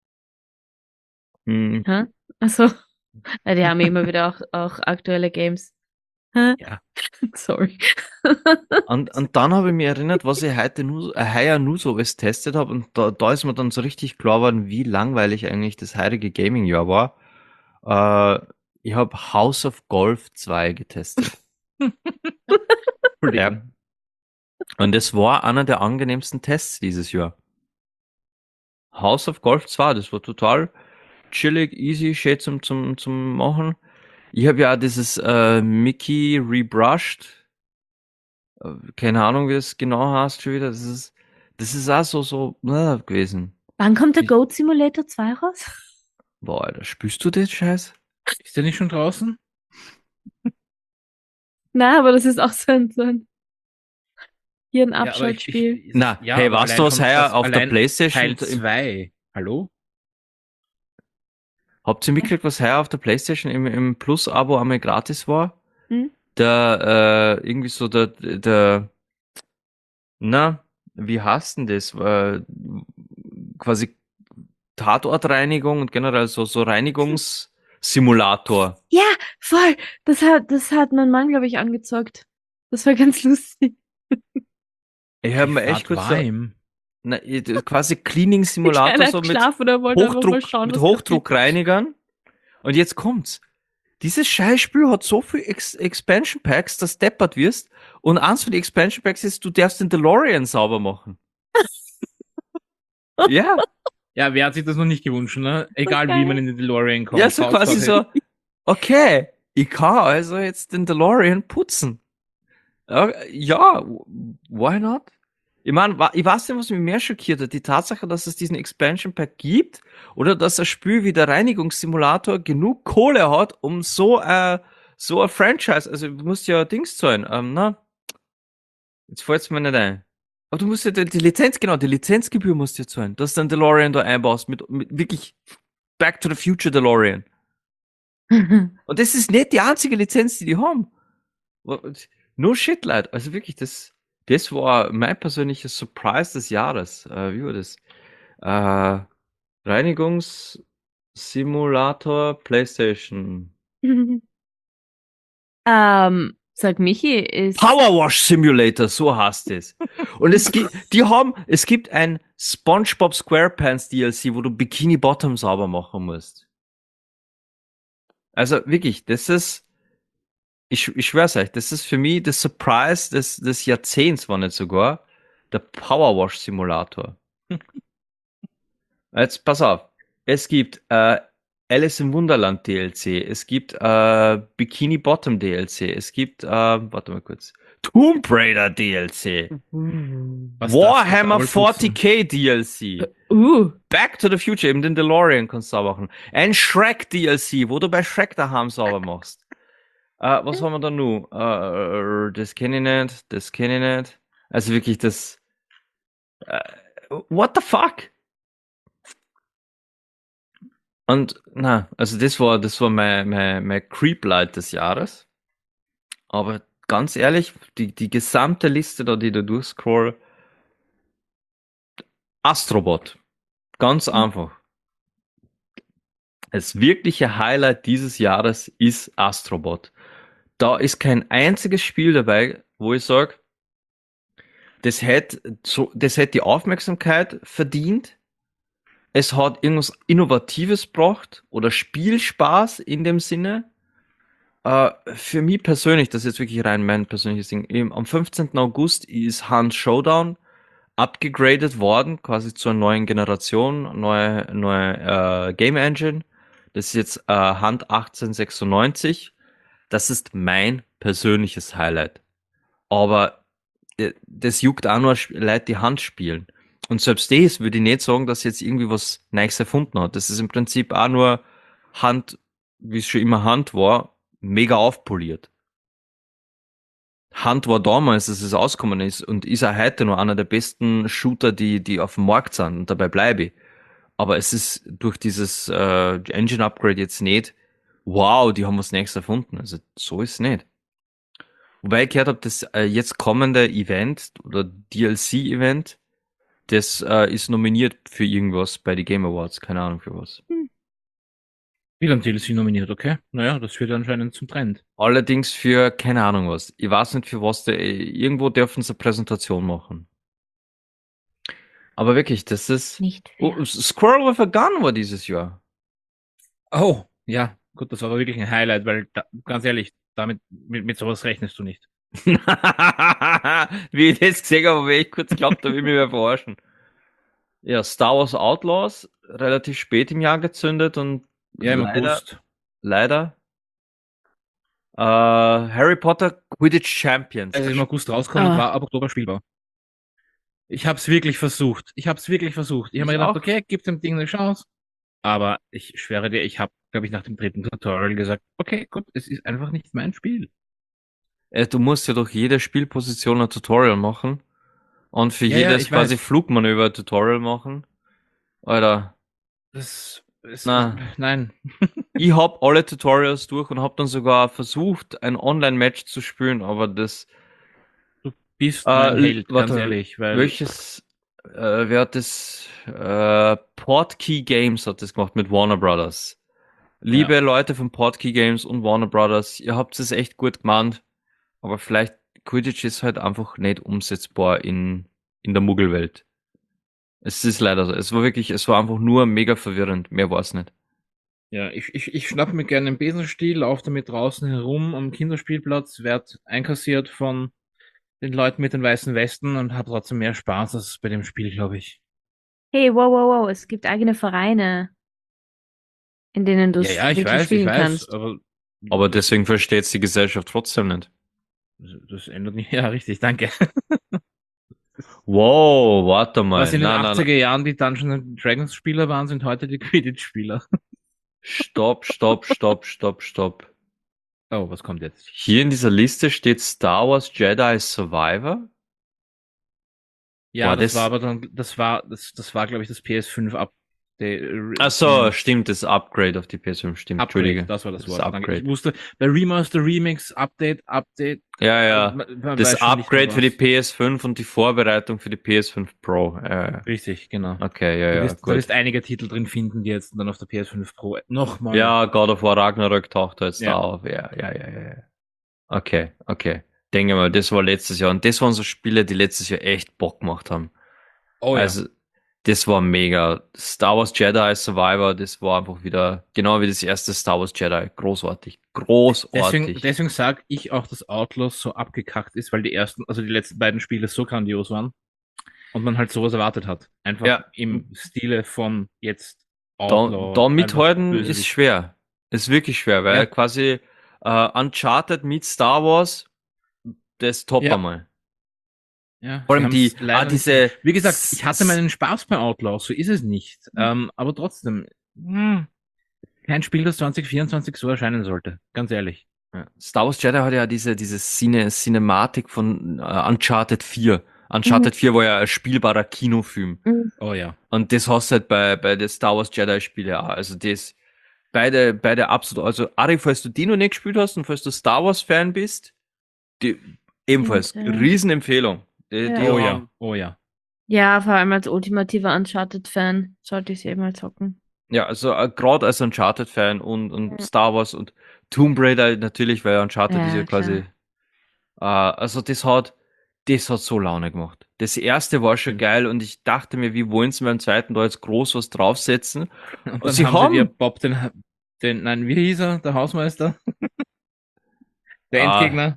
Hm. Hä? Achso. Ja, die haben immer wieder auch aktuelle Games. Hä? Ja. Sorry. Und dann habe ich mich erinnert, was ich heuer nur so alles testet habe und da ist mir dann so richtig klar geworden, wie langweilig eigentlich das heutige Gaming-Jahr war. Ich habe House of Golf 2 getestet. Ja. Und das war einer der angenehmsten Tests dieses Jahr. House of Golf 2, das war total chillig, easy, schön zum Machen. Ich habe ja auch dieses Mickey Rebrushed, keine Ahnung, wie das genau heißt schon wieder. Das ist auch so gewesen. Wann kommt der Goat Simulator 2 raus? Boah, Alter, spürst du den Scheiß? Ist der nicht schon draußen? Na, aber das ist auch hier ein Ja, aber Abschaltspiel. Na, ja, hey, aber weißt du, allein was schon heuer das auf der allein PlayStation, Teil 2. Hallo? habt ihr mitgekriegt, was heuer auf der PlayStation im Plus-Abo einmal gratis war? Hm? Irgendwie so na, wie heißt denn das? Quasi Tatortreinigung und generell so Reinigungssimulator. Ja, voll. Das hat mein Mann, glaube ich, angezockt. Das war ganz lustig. Ich habe Wie mir echt fad kurz war so, ihm? quasi Cleaning Der Kleine Simulator hat so mit geschlafen, er wollte einfach mal schauen, Mit was passiert. Hochdruckreinigern. Und jetzt kommt's. Dieses Scheißspiel hat so viel Expansion Packs, dass du deppert wirst. Und eins von den Expansion Packs ist, du darfst den DeLorean sauber machen. Ja, Ja, wer hat sich das noch nicht gewünscht, ne? Egal wie geil. man in den DeLorean kommt. ja, so quasi so, okay, ich kann also jetzt den DeLorean putzen. Ja, why not? Ich meine, ich weiß nicht, was mich mehr schockiert hat. Die Tatsache, dass es diesen Expansion Pack gibt oder dass das Spiel wie der Reinigungssimulator genug Kohle hat, um so ein Franchise, also du musst ja Dings zahlen, na, jetzt fällt's mir nicht ein. Aber du musst ja die Lizenz, genau, die Lizenzgebühr musst du ja zahlen, dass du den DeLorean da einbaust mit wirklich Back to the Future DeLorean. Und das ist nicht die einzige Lizenz, die haben. No shit, Leute. Also wirklich, das war mein persönlicher Surprise des Jahres. Wie war das? Reinigungssimulator PlayStation. Sag Michi, ist. Power Wash Simulator, so heißt es. Und es gibt ein SpongeBob SquarePants DLC, wo du Bikini Bottom sauber machen musst. Also wirklich, ich schwör's euch, das ist für mich der Surprise des Jahrzehnts, war nicht sogar, der Power Wash Simulator. Jetzt pass auf, es gibt Alice im Wunderland DLC, es gibt Bikini Bottom DLC, es gibt, warte mal kurz, Tomb Raider DLC, Warhammer 40k DLC, Back to the Future, eben den DeLorean kannst du sauber machen, ein Shrek DLC, wo du bei Shrek daheim sauber machst. Was haben wir da noch? Das kenne ich nicht, das kenne ich nicht. Also wirklich das. What the fuck? Und na, also das war mein Creep-Light des Jahres. Aber ganz ehrlich, die gesamte Liste da, die da durchscroll, Astrobot. Ganz einfach. Das wirkliche Highlight dieses Jahres ist Astrobot. Da ist kein einziges Spiel dabei, wo ich sage, das hätte die Aufmerksamkeit verdient. Es hat irgendwas Innovatives gebracht oder Spielspaß in dem Sinne. Für mich persönlich, das ist jetzt wirklich rein mein persönliches Ding. Am 15. August ist Hunt Showdown abgegradet worden, quasi zur neuen Generation, neue Game Engine. Das ist jetzt Hunt 1896. Das ist mein persönliches Highlight. Aber das juckt auch nur Leute, die Hand spielen. Und selbst das würde ich nicht sagen, dass jetzt irgendwie was Neues erfunden hat. Das ist im Prinzip auch nur Hand, wie es schon immer Hand war, mega aufpoliert. Hand war damals, als es ausgekommen ist und ist auch heute noch einer der besten Shooter, die auf dem Markt sind und dabei bleibe ich. Aber es ist durch dieses Engine-Upgrade jetzt nicht, wow, die haben was Neues erfunden. Also so ist es nicht. Wobei ich gehört habe, das jetzt kommende Event oder DLC-Event, das ist nominiert für irgendwas bei den Game Awards. Keine Ahnung für was. Wieder ein DLC nominiert, okay? Naja, das führt anscheinend zum Trend. Allerdings für keine Ahnung was. Ich weiß nicht für was. Irgendwo dürfen sie eine Präsentation machen. Aber wirklich, das ist... Nicht Oh, fair. Squirrel with a Gun war dieses Jahr. Oh, ja, gut, das war aber wirklich ein Highlight, weil ganz ehrlich, mit sowas rechnest du nicht. Wie ich das gesehen habe, habe ich echt kurz geglaubt, da will ich mich mehr verarschen. Ja, Star Wars Outlaws, relativ spät im Jahr gezündet und Ja, im leider, August. leider. Harry Potter Quidditch Champions. Als es im August rauskommt, Ah. war ab Oktober spielbar. Ich hab's wirklich versucht. Ich habe mir Ich gedacht, auch. okay, gib dem Ding eine Chance. Aber ich schwöre dir, ich habe glaube ich, nach dem dritten Tutorial gesagt, okay, gut, es ist einfach nicht mein Spiel. Du musst ja durch jede Spielposition ein Tutorial machen und für Ja, ja, jedes ich quasi weiß. Flugmanöver ein Tutorial machen. Alter, na, Nein. ich hab alle Tutorials durch und hab dann sogar versucht, ein Online-Match zu spielen, aber das, Du bist mein Held, ganz warte, ehrlich, weil, welches, wer hat das, Portkey Games hat das gemacht mit Warner Brothers. ja, Liebe Leute von Portkey Games und Warner Brothers, ihr habt es echt gut gemacht, aber vielleicht Quidditch ist halt einfach nicht umsetzbar in der Muggelwelt. Es ist leider so. Es war einfach nur mega verwirrend. Mehr war es nicht. ja, ich schnapp mir gerne einen Besenstiel, lauf damit draußen herum am Kinderspielplatz, werd einkassiert von den Leuten mit den weißen Westen und hab trotzdem mehr Spaß als bei dem Spiel, glaube ich. Hey, wow, wow, wow, es gibt eigene Vereine, in denen du Ja, es ja, wirklich ich spielen weiß, kannst. aber Aber das, deswegen versteht die Gesellschaft trotzdem nicht. das ändert nicht. Ja, richtig, danke. Wow, warte Was mal. in den Nein, nein, nein. 80er Jahren die Dungeons and Dragons Spieler waren, sind heute die Quidditch-Spieler. Stopp, stopp, stopp, stopp, stopp. Oh, was kommt jetzt? Hier in dieser Liste steht Star Wars Jedi Survivor. Ja, Boah, das war das. aber dann, das war, glaube ich, das PS5 Ach so, stimmt, das Upgrade auf die PS5, stimmt. Upgrade, Entschuldige. das war das Das Wort. Danke. Ich Upgrade. wusste, bei Remaster, Remix, Update, Ja, ja. man Das weiß schon nicht mehr Upgrade für die was. PS5 und die Vorbereitung für die PS5 Pro. Richtig, genau. Okay, ja, Du ja, wirst, du gut. wirst einige Titel drin finden, die jetzt dann auf der PS5 Pro nochmal. Ja, God of War Ragnarök taucht da jetzt Ja. da auf. Ja, ja, ja, ja, ja. Okay, okay. Denke mal, das war letztes Jahr. Und das waren so Spiele, die letztes Jahr echt Bock gemacht haben. Oh ja. Also, das war mega. Star Wars Jedi Survivor, das war einfach wieder, genau wie das erste Star Wars Jedi. Großartig. Großartig. Deswegen sage ich auch, dass Outlaws so abgekackt ist, weil die letzten beiden Spiele so grandios waren und man halt sowas erwartet hat. Einfach Ja. im Stile von jetzt Da Outlaw, einfach mithalten ist Bösewicht. schwer. Ist wirklich schwer, weil Ja. quasi Uncharted meets Star Wars, das top Ja. einmal. Ja, Vor sie allem haben's die, leider nicht diese. Wie gesagt, ich hatte meinen Spaß bei Outlaws, so ist es nicht. Aber trotzdem, kein Spiel, das 2024 so erscheinen sollte. Ganz ehrlich. Ja. Star Wars Jedi hat ja diese Cinematik von Uncharted 4. Uncharted 4 war ja ein spielbarer Kinofilm. Mhm. Oh ja. Und das hast du halt bei den Star Wars Jedi Spiele auch. Also das, beide absolut. Also Ari, falls du die noch nicht gespielt hast und falls du Star Wars Fan bist, die ebenfalls Bitte. Riesenempfehlung. Die Ja. Oh ja. haben, Oh ja. Ja, vor allem als ultimativer Uncharted-Fan sollte ich sie eben mal zocken. ja, also gerade als Uncharted-Fan und Star Wars und Tomb Raider natürlich, weil Uncharted ist Ja, ja quasi. Also das hat so Laune gemacht. Das erste war schon Stimmt. geil und ich dachte mir, wie wollen sie beim zweiten da jetzt groß was draufsetzen? Und Und dann sie haben sie dir haben. Bob nein, wie hieß er? Der Hausmeister? Der Ah, Endgegner?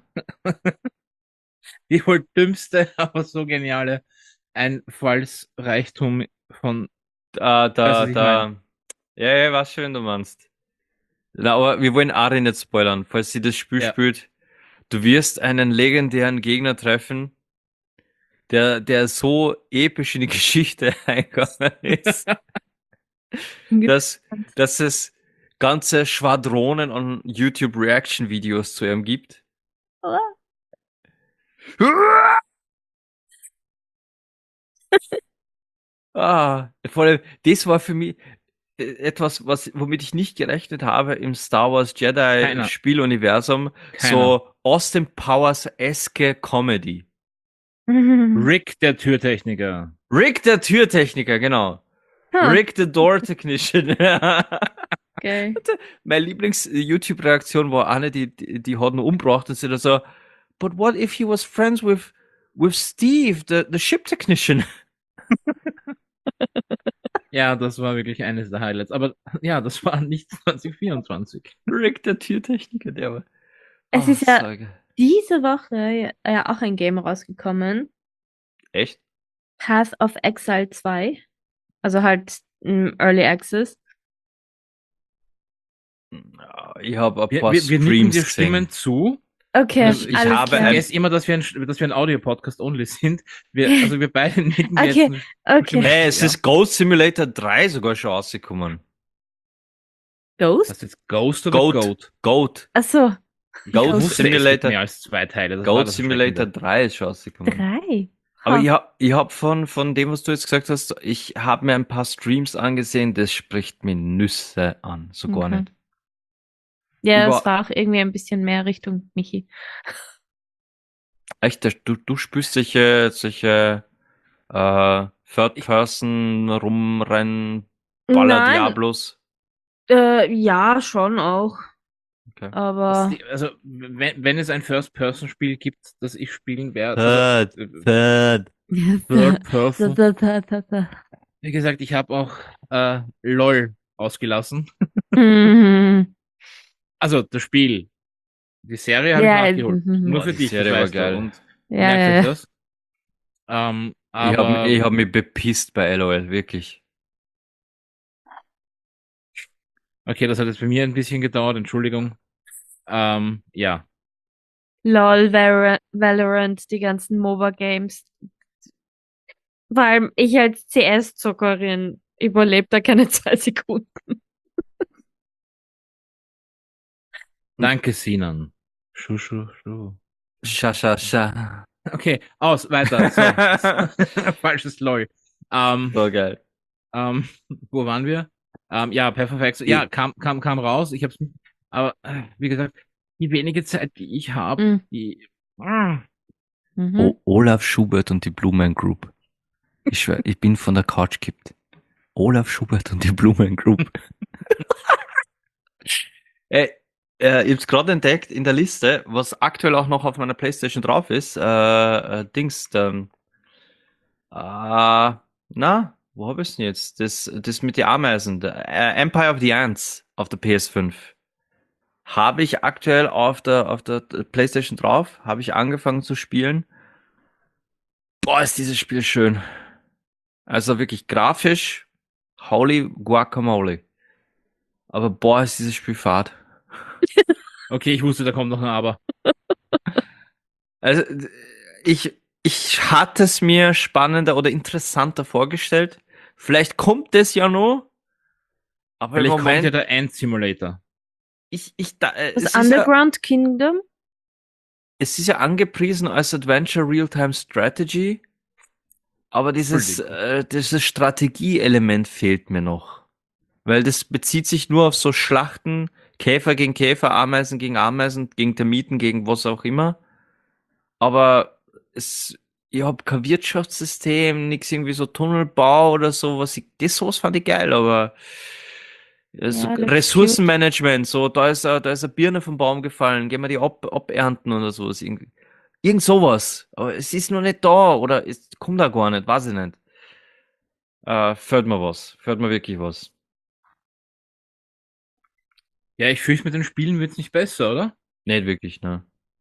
Die wohl dümmste, aber so geniale Einfallsreichtum von, weißt du, was ich meine? ja, was schön du meinst. Na, aber wir wollen Ari nicht spoilern, falls sie das Spiel Ja. spielt. Du wirst einen legendären Gegner treffen, der so episch in die Geschichte eingegangen ist, dass es ganze Schwadronen an YouTube Reaction Videos zu ihm gibt. Vor allem, das war für mich etwas, womit ich nicht gerechnet habe im Star Wars Jedi Keiner. Spieluniversum. Keiner. So Austin Powers-eske Comedy. Rick, der Türtechniker. Rick, der Türtechniker, genau. Rick, the Door Technician. Okay. Meine Lieblings-YouTube-Reaktion war eine, die hat ihn umgebracht und sie da so, but what if he was friends with Steve, the ship technician? Ja, das war wirklich eines der Highlights. Aber ja, das war nicht 2024. Rick, der Türtechniker, der war. Es ist ja so geil. diese Woche ja auch ein Game rausgekommen. Echt? Path of Exile 2. Also halt Early Access. Ja, ich habe ein Wir, paar wir, wir nicken dir Streams Stimmen gesehen. zu. Okay, Ich alles habe klar. ein- Vergesst immer, dass wir ein Audio-Podcast only sind. Wir beide nicken dir Okay, jetzt. okay. Hey, es Ja. ist Ghost Simulator 3 sogar schon rausgekommen. Ghost? Hast du jetzt Ghost oder Goat. Goat? Goat. Achso, Ich Goat wusste, es gibt Simulator. mehr als 2 Teile. Das war Goat das Simulator Erschreckende. 3 ist schon rausgekommen. 3. Aber ich hab von dem, was du jetzt gesagt hast, ich habe mir ein paar Streams angesehen, das spricht mir Nüsse an. So gar Okay. nicht. Ja, es Über, war auch irgendwie ein bisschen mehr Richtung Michi. echt, du spürst solche Third Person rumrennen, Baller Nein, Diablos. ja, schon auch. Okay. Aber Also, wenn es ein First-Person-Spiel gibt, das ich spielen werde, also Third. Third Person. Da. Wie gesagt, ich habe auch LOL ausgelassen. Mhm. Also das Spiel. Die Serie habe ich Ja, nachgeholt. Nur Boah, für die dich, das Serie war weißt du. geil. Und du ja, merkst ja, jetzt ja. das. Aber Ich hab mich bepisst bei LOL, wirklich. okay, das hat jetzt bei mir ein bisschen gedauert, Entschuldigung. Ja. LOL, Valorant, die ganzen MOBA-Games. Vor allem ich als CS-Zockerin überlebe da keine 2 Sekunden. Danke, Sinan. Schu. Scha. Okay, aus, weiter. So. Falsches LOL. Ähm, So geil. ähm, wo waren wir? Ja, Perfect. Ja, Ich, kam raus. Ich hab's, aber wie gesagt, die wenige Zeit, die ich habe, Mhm. die. Ah, Mhm. Olaf Schubert und die Blumen Group. Ich schwör, ich bin von der Couch gekippt. Olaf Schubert und die Blumen Group. Ey, ich hab's gerade entdeckt in der Liste, was aktuell auch noch auf meiner PlayStation drauf ist. Wo hab ich's denn jetzt? Das mit den Ameisen. Empire of the Ants auf der PS5. Habe ich aktuell auf der PlayStation drauf. Habe ich angefangen zu spielen. Boah, ist dieses Spiel schön. Also wirklich grafisch. Holy Guacamole. Aber boah, ist dieses Spiel fad. okay, ich wusste, da kommt noch ein Aber. Also, ich hatte es mir spannender oder interessanter vorgestellt. Vielleicht kommt es ja noch, aber im Vielleicht kommt ja Moment, der Ant Simulator. Das Underground Kingdom? es ist ja angepriesen als Adventure Real-Time Strategy, aber Entschuldigung. dieses Strategieelement fehlt mir noch. Weil das bezieht sich nur auf so Schlachten, Käfer gegen Käfer, Ameisen, gegen Termiten, gegen was auch immer. Aber ich hab kein Wirtschaftssystem, nix irgendwie so Tunnelbau oder so, sowas fand ich geil, aber so Ja, das ist cute. Ressourcenmanagement, so, da ist eine Birne vom Baum gefallen, gehen wir die abernten oder sowas, irgend sowas. Aber es ist noch nicht da, oder es kommt da gar nicht, weiß ich nicht. Fehlt mir wirklich was. Ja, ich fürchte, mit den Spielen wird's nicht besser, oder? Nicht wirklich, ne.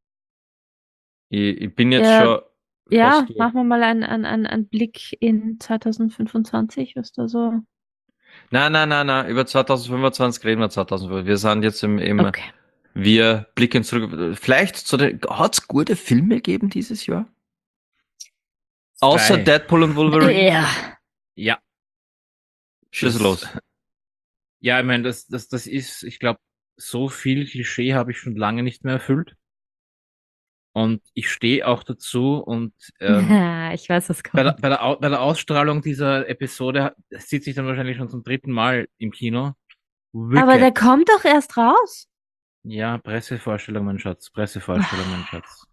Ich bin jetzt Ja, schon ja, fast durch. machen wir mal einen Blick in 2025, was da so. Nein, über 2025 reden wir 2025. Wir sind jetzt Okay. wir blicken zurück. Vielleicht hat's gute Filme gegeben dieses Jahr? Außer 2. Deadpool und Wolverine? Ja. Ja, Schieß das, los. ja, ich meine, das ist, ich glaube, so viel Klischee habe ich schon lange nicht mehr erfüllt. Und ich stehe auch dazu und Ich weiß, was kommt. bei der Ausstrahlung dieser Episode sieht sich dann wahrscheinlich schon zum 3. Mal im Kino. Aber der Wicked. kommt doch erst raus. Ja, Pressevorstellung, mein Schatz. Pressevorstellung, mein Schatz.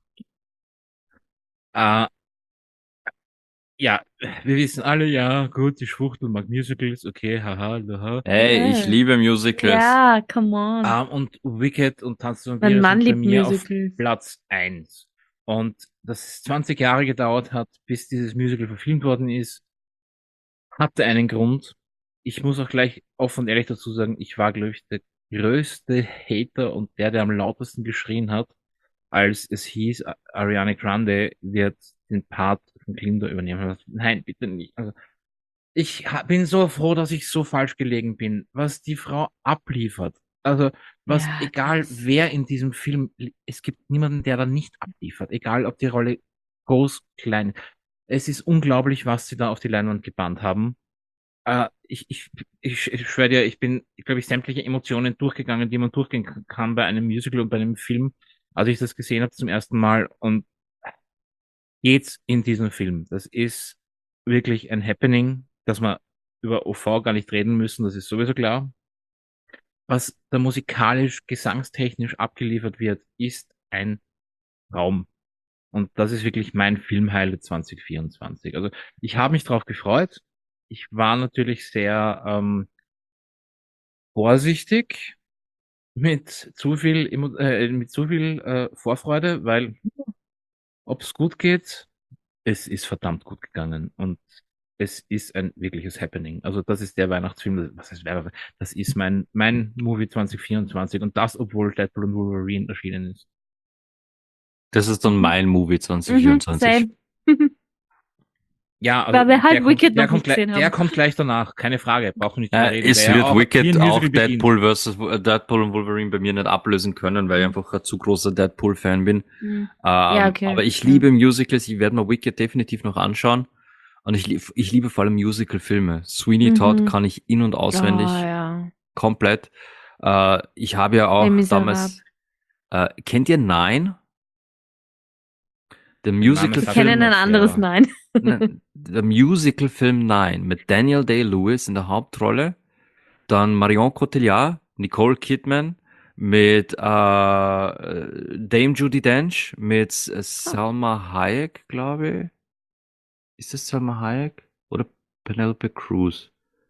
Äh, ja, wir wissen alle, ja, gut, die Schwuchtel mag Musicals, okay, haha, haha. Hey, ich liebe Musicals. Ja, come on. Und Wicked und Tanz der Mein Vampire Mann sind bei liebt mir auf Musicals. Platz 1. Und dass es 20 Jahre gedauert hat, bis dieses Musical verfilmt worden ist, hatte einen Grund. Ich muss auch gleich offen und ehrlich dazu sagen, ich war, glaube ich, der größte Hater und der am lautesten geschrien hat, als es hieß, Ariana Grande wird den Part von Glinda übernehmen. Nein, bitte nicht. Also, bin so froh, dass ich so falsch gelegen bin, was die Frau abliefert. Also, Ja, die egal ist. wer in diesem Film, es gibt niemanden, der da nicht abliefert, egal ob die Rolle groß, klein. Es ist unglaublich, was sie da auf die Leinwand gebannt haben. Ich schwöre dir, ich bin, glaube ich, sämtliche Emotionen durchgegangen, die man durchgehen kann bei einem Musical und bei einem Film, als ich das gesehen habe zum ersten Mal. Und geht's in diesem Film. Das ist wirklich ein Happening, dass wir über OV gar nicht reden müssen, das ist sowieso klar. Was da musikalisch, gesangstechnisch abgeliefert wird, ist ein Traum. Und das ist wirklich mein Filmhighlight 2024. Also ich habe mich drauf gefreut. Ich war natürlich sehr vorsichtig mit mit zu viel Vorfreude, weil ob es gut geht, es ist verdammt gut gegangen und es ist ein wirkliches Happening. Also das ist der Weihnachtsfilm, was heißt Weihnachten? Das ist mein Movie 2024 und das, obwohl Deadpool und Wolverine erschienen ist. Das ist dann Mhm. mein Movie 2024. Same. Ja, also Weil wir halt der Wicked noch kommt nicht gesehen der haben. kommt gleich danach, keine Frage, brauchen wir nicht drüber reden. Es Der wird auch wie Wicked ein auch Musical beginnt. Deadpool und Wolverine bei mir nicht ablösen können, weil ich einfach ein zu großer Deadpool-Fan bin. Mhm. Ja, okay. Aber ich liebe Musicals, ich werde mir Wicked definitiv noch anschauen. Und ich liebe vor allem Musical-Filme. Sweeney Todd Mhm. kann ich in- und auswendig Oh, ja. komplett. Ich habe ja Les auch Miserables. damals, kennt ihr Nine? Der Der Name Ich sagt Musical-Film, kenne ein was, anderes ja. Nein. der Musical-Film Nine mit Daniel Day-Lewis in der Hauptrolle. Dann Marion Cotillard, Nicole Kidman mit Dame Judi Dench, mit Salma Hayek, glaube ich. Ist das Salma Hayek oder Penelope Cruz?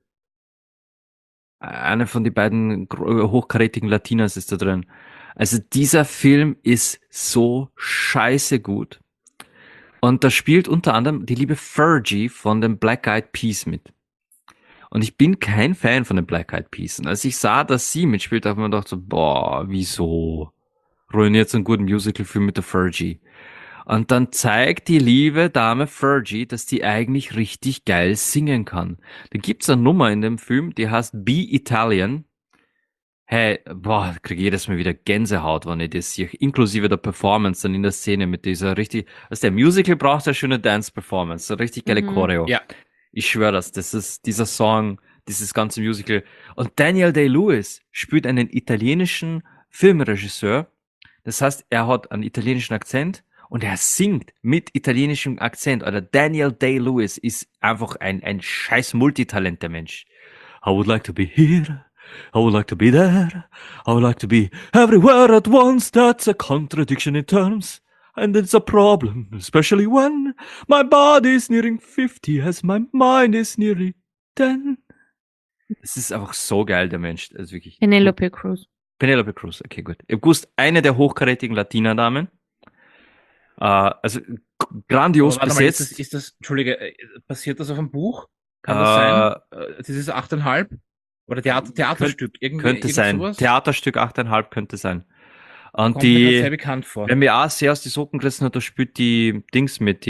Eine von den beiden hochkarätigen Latinas ist da drin. Also dieser Film ist so scheiße gut. Und da spielt unter anderem die liebe Fergie von den Black Eyed Peas mit. Und ich bin kein Fan von den Black Eyed Peas. Und als ich sah, dass sie mitspielt, habe ich mir gedacht so, boah, wieso ruiniert so einen guten Musicalfilm mit der Fergie? Und dann zeigt die liebe Dame Fergie, dass die eigentlich richtig geil singen kann. Da gibt's eine Nummer in dem Film, die heißt Be Italian. Hey, boah, krieg jedes Mal wieder Gänsehaut, wenn ich das sehe. Inklusive der Performance dann in der Szene mit dieser richtig, also der Musical braucht eine schöne Dance-Performance, so richtig geile Choreo. Ja, Ich schwöre das ist dieser Song, dieses ganze Musical. Und Daniel Day-Lewis spielt einen italienischen Filmregisseur. Das heißt, er hat einen italienischen Akzent und er singt mit italienischem Akzent. Oder Daniel Day-Lewis ist einfach ein scheiß Multitalent, der Mensch. I would like to be here. I would like to be there. I would like to be everywhere at once. That's a contradiction in terms. And it's a problem, especially when my body is nearing 50 as my mind is nearly 10. Es ist einfach so geil, der Mensch. Das ist wirklich Penelope Cruz. Penelope Cruz, okay, gut. Ich wusste, eine der hochkarätigen Latina-Damen. Also grandios aber warte mal, besetzt. Entschuldige, basiert das auf einem Buch? Kann das sein? Dieses 8,5? Oder Theaterstück? Könnte sein. Sowas? Theaterstück 8,5 könnte sein. Und Kommt mir grad sehr bekannt vor. wer mir auch sehr aus die Socken gerissen hat, da spielt die Dings mit,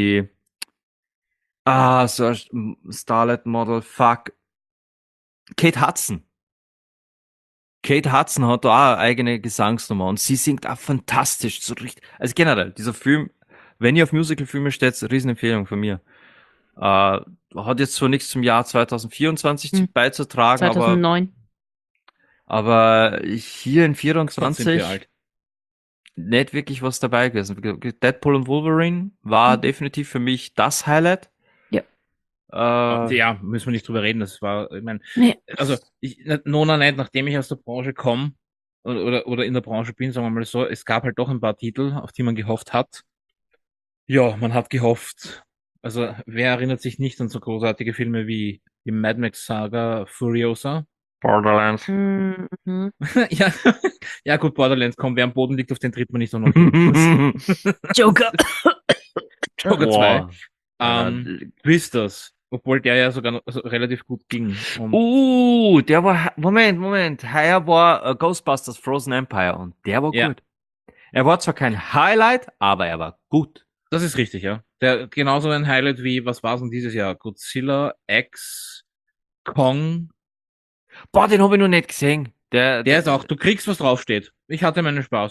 so ein Starlet-Model, fuck. Kate Hudson. Kate Hudson hat da auch eine eigene Gesangsnummer und sie singt auch fantastisch, so richtig. Also generell, dieser Film, wenn ihr auf Musicalfilme steht, Riesenempfehlung von mir. Hat jetzt zwar nichts zum Jahr 2024 beizutragen, 2009. aber hier in Trotzdem sind 24 wir alt. nicht wirklich was dabei gewesen. Deadpool und Wolverine war definitiv für mich das Highlight. Ja. Ja, müssen wir nicht drüber reden. Das war, ich meine, Nee. also Nona nicht, nachdem ich aus der Branche komme oder in der Branche bin, sagen wir mal so, es gab halt doch ein paar Titel, auf die man gehofft hat. Ja, man hat gehofft. Also wer erinnert sich nicht an so großartige Filme wie die Mad Max Saga Furiosa? Borderlands. Mhm. Ja, ja gut, Borderlands, komm, wer am Boden liegt, auf den tritt man nicht auch noch hin. Joker. Joker 2. Boah. Twisters, obwohl der ja sogar noch, also relativ gut ging. Und Der war, Moment. Heuer war Ghostbusters Frozen Empire und der war Ja. gut. Er war zwar kein Highlight, aber er war gut. das ist richtig, ja. Der genauso ein Highlight wie, was war es denn dieses Jahr? Godzilla, X, Kong. Boah, den habe ich noch nicht gesehen. Der ist auch, du kriegst, was draufsteht. Ich hatte meinen Spaß.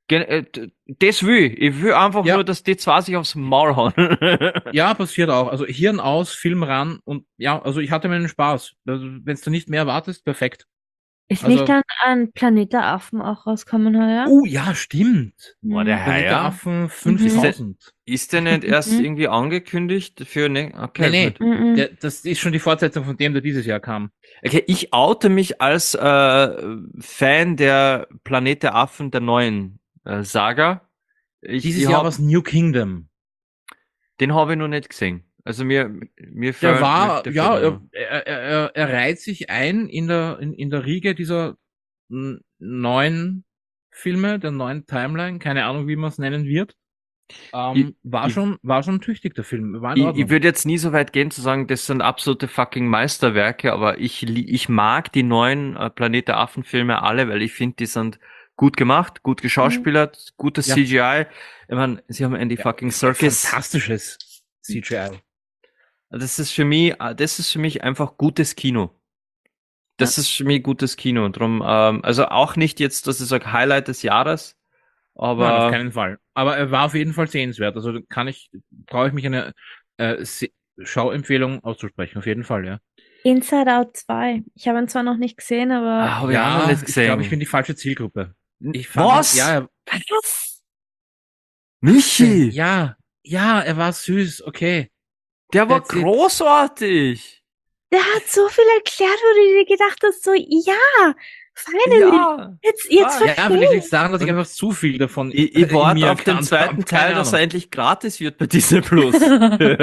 Das will ich. Ich will einfach Ja. nur, dass die zwei sich aufs Maul hauen. Ja, passiert auch. Also Hirn aus, Film ran und ja, also ich hatte meinen Spaß. Also, wenn du nicht mehr erwartest, perfekt. Ist Also- nicht dann ein Planet der Affen auch rauskommen heuer? Oh ja, stimmt. Boah, der Planet der Haier. Affen 5000. Ist der nicht erst Mhm. irgendwie angekündigt für ne? Okay, Nee, gut. Mhm. Das ist schon die Fortsetzung von dem, der dieses Jahr kam. Okay, ich oute mich als Fan der Planet der Affen der neuen Saga. Dieses Jahr war es New Kingdom. Den habe ich noch nicht gesehen. Also mir Der fehlt- war, mir ja, fehlt noch. er reiht sich ein in der Riege dieser neuen Filme, der neuen Timeline, keine Ahnung, wie man es nennen wird. War ich- schon tüchtig, der Film. War in Ich Ordnung. würde jetzt nie so weit gehen zu sagen, das sind absolute fucking Meisterwerke, aber ich mag die neuen Planet der Affen Filme alle, weil ich finde, die sind gut gemacht, gut geschauspielert, gutes Ja. CGI. Ich meine, sie haben Andy Ja, fucking Serkis. Fantastisches CGI. Das ist für mich einfach gutes Kino. Das ist für mich gutes Kino. Drum, also auch nicht jetzt, dass ich sage Highlight des Jahres, Nein, auf aber keinen Fall. Aber er war auf jeden Fall sehenswert. Also traue ich mich eine Schauempfehlung auszusprechen. Auf jeden Fall, ja. Inside Out 2. Ich habe ihn zwar noch nicht gesehen, aber habe ich auch noch nicht Ich glaube, gesehen. ich bin die falsche Zielgruppe. Ich Was? Ja, Was? Michi, ja, er war süß, okay. der war That's it. großartig. der hat so viel erklärt, wo du dir gedacht hast, so, ja, finally, Ja. jetzt Ja, verstehe Ja, vielleicht liegt es daran, dass ich Und einfach zu viel davon Ich in warte mir auf den erkannt zweiten habe. Teil, Keine dass er Ahnung. endlich gratis wird bei Disney Plus. ist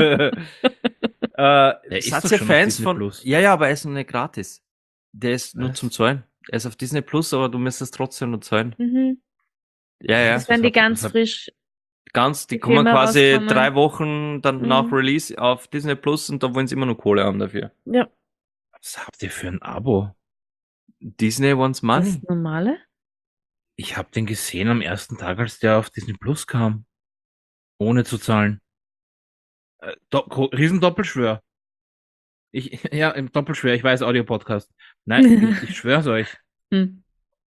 Seid doch ihr schon auf Fans Disney von? Plus. Ja, aber er ist noch nicht gratis. Der ist nur Was? zum Zahlen. Er ist auf Disney Plus, aber du müsstest trotzdem nur zahlen. Mhm. Ja. Das werden die hab- ganz das hab- frisch. Die Die kommen Filme quasi rauskommen. 3 Wochen dann nach Mhm. Release auf Disney Plus und da wollen sie immer noch Kohle haben dafür. Ja, Was habt ihr für ein Abo? Disney wants money. das Normale. Ich habe den gesehen am ersten Tag, als der auf Disney Plus kam. Ohne zu zahlen. Riesendoppelschwör. Ja, im Doppelschwör, ich weiß, Audio-Podcast. Nein, ich schwör's euch. Hm.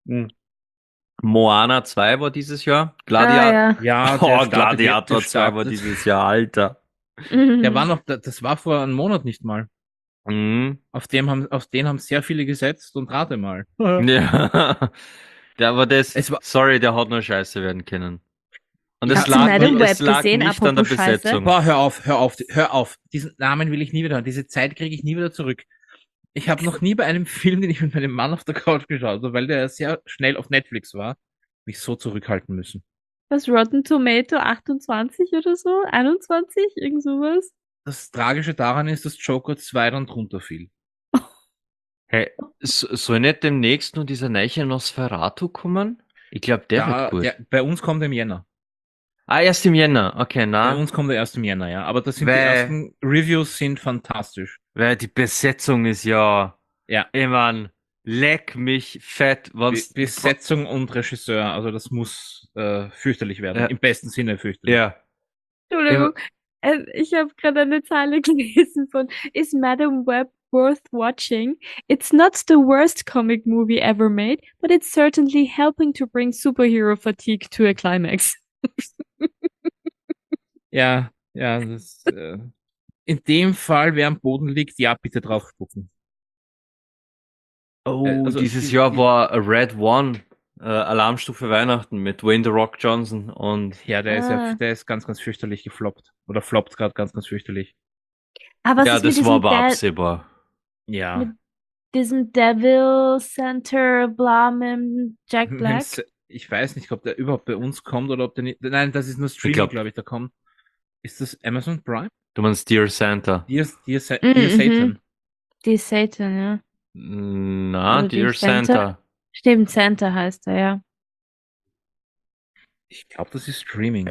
Moana 2 war dieses Jahr. Ah, ja. Ja, Oh, startet Gladiator jetzt- 2 war dieses Jahr, Alter. Der war noch, das war vor einem Monat nicht mal. Mhm. Auf den haben sehr viele gesetzt und rate mal. Ja. Aber Es war- sorry, der hat nur scheiße werden können. Und Ich es hab lag, Madame nicht- es Web lag gesehen, nicht an der apropos Scheiße. Besetzung. Boah, hör auf. Diesen Namen will ich nie wieder hören. Diese Zeit kriege ich nie wieder zurück. Ich habe noch nie bei einem Film, den ich mit meinem Mann auf der Couch geschaut habe, weil der sehr schnell auf Netflix war, mich so zurückhalten müssen. Was, Rotten Tomato 28 oder so? 21? Irgend sowas? Das Tragische daran ist, dass Joker 2 dann drunter fiel. Hey, soll nicht demnächst nur dieser neue Nosferatu kommen? Ich glaube, der wird gut. Bei uns kommt er im Jänner. Erst im Jänner. Okay, Bei na. uns kommt er erst im Jänner, ja. Aber das sind die Weil- ersten Reviews sind fantastisch. Weil die Besetzung ist ja, Ja. ich mein, leck mich fett. Besetzung und Regisseur, also das muss fürchterlich werden. Ja. Im besten Sinne fürchterlich. Ja. Entschuldigung. Ich habe gerade eine Zeile gelesen von Is Madame Web worth watching? It's not the worst comic movie ever made, but it's certainly helping to bring superhero fatigue to a climax. Ja, das, in dem Fall, wer am Boden liegt, ja, bitte drauf spucken. Oh, Also dieses die- Jahr die- war Red One, Alarmstufe Weihnachten mit Dwayne The Rock Johnson und Ja, Ah. der ist ganz, ganz fürchterlich gefloppt. Oder floppt gerade ganz, ganz fürchterlich. Aber was ja, ist mit das war diesem, aber absehbar. Ja. Mit- diesem Devil Center bla mit Jack Black? Ich weiß nicht, ob der überhaupt bei uns kommt oder ob der nicht. Nein, das ist nur Streaming, glaub- glaube ich, da kommt. Ist das Amazon Prime? Du meinst Dear Santa? Dear Mhm, Satan. Die Satan, ja. Na, Oder Dear Dear Santa? Santa. Stimmt, Santa heißt er, ja. Ich glaube, das ist Streaming.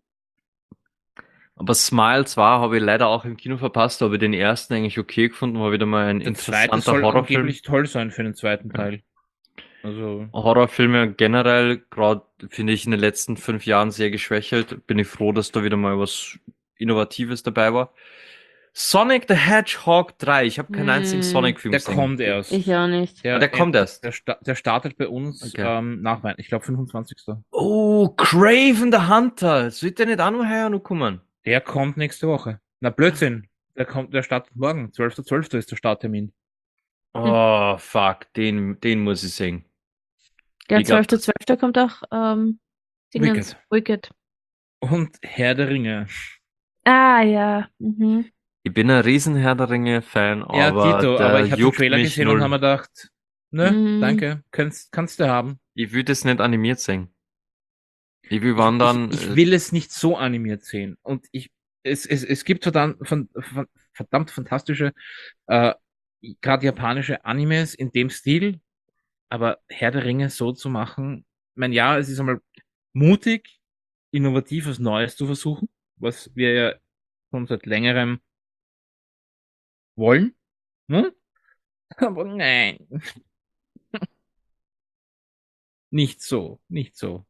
Aber Smile 2 habe ich leider auch im Kino verpasst, habe ich den ersten eigentlich okay gefunden, war wieder mal ein Der zweite interessanter soll Horrorfilm. angeblich toll sein für den zweiten Teil. Also, Horrorfilme generell, gerade finde ich in den letzten 5 Jahren sehr geschwächelt. Bin ich froh, dass da wieder mal was Innovatives dabei war. Sonic the Hedgehog 3. Ich habe keinen einzigen Sonic-Film Der gesehen. kommt erst. Ich auch nicht. Der kommt erst. Der startet bei uns Okay. nach Weihnachten. Ich glaube 25. Oh, Craven the Hunter. Sollte der nicht auch noch heuer noch kommen? Der kommt nächste Woche. Na, Blödsinn. Der startet morgen. 12.12. ist der Starttermin. Oh, fuck. Den muss ich sehen. Der Ich glaub- 12.12. kommt auch Dingens, Wicked. Und Herr der Ringe. Ah, ja. Mhm. Ich bin ein riesen Herr der Ringe-Fan, Ja, aber Tito, der aber ich habe den juckt Trailer mich gesehen null. und habe mir gedacht, ne, Mhm. danke, kannst du haben. Ich will das nicht animiert sehen. Ich will wandern. Ich will es nicht so animiert sehen. Und es gibt verdammt fantastische, gerade japanische Animes in dem Stil, aber Herr der Ringe so zu machen, ich meine, ja, es ist einmal mutig, innovativ was Neues zu versuchen, was wir ja schon seit längerem wollen. Ne? Aber nein. Nicht so, nicht so.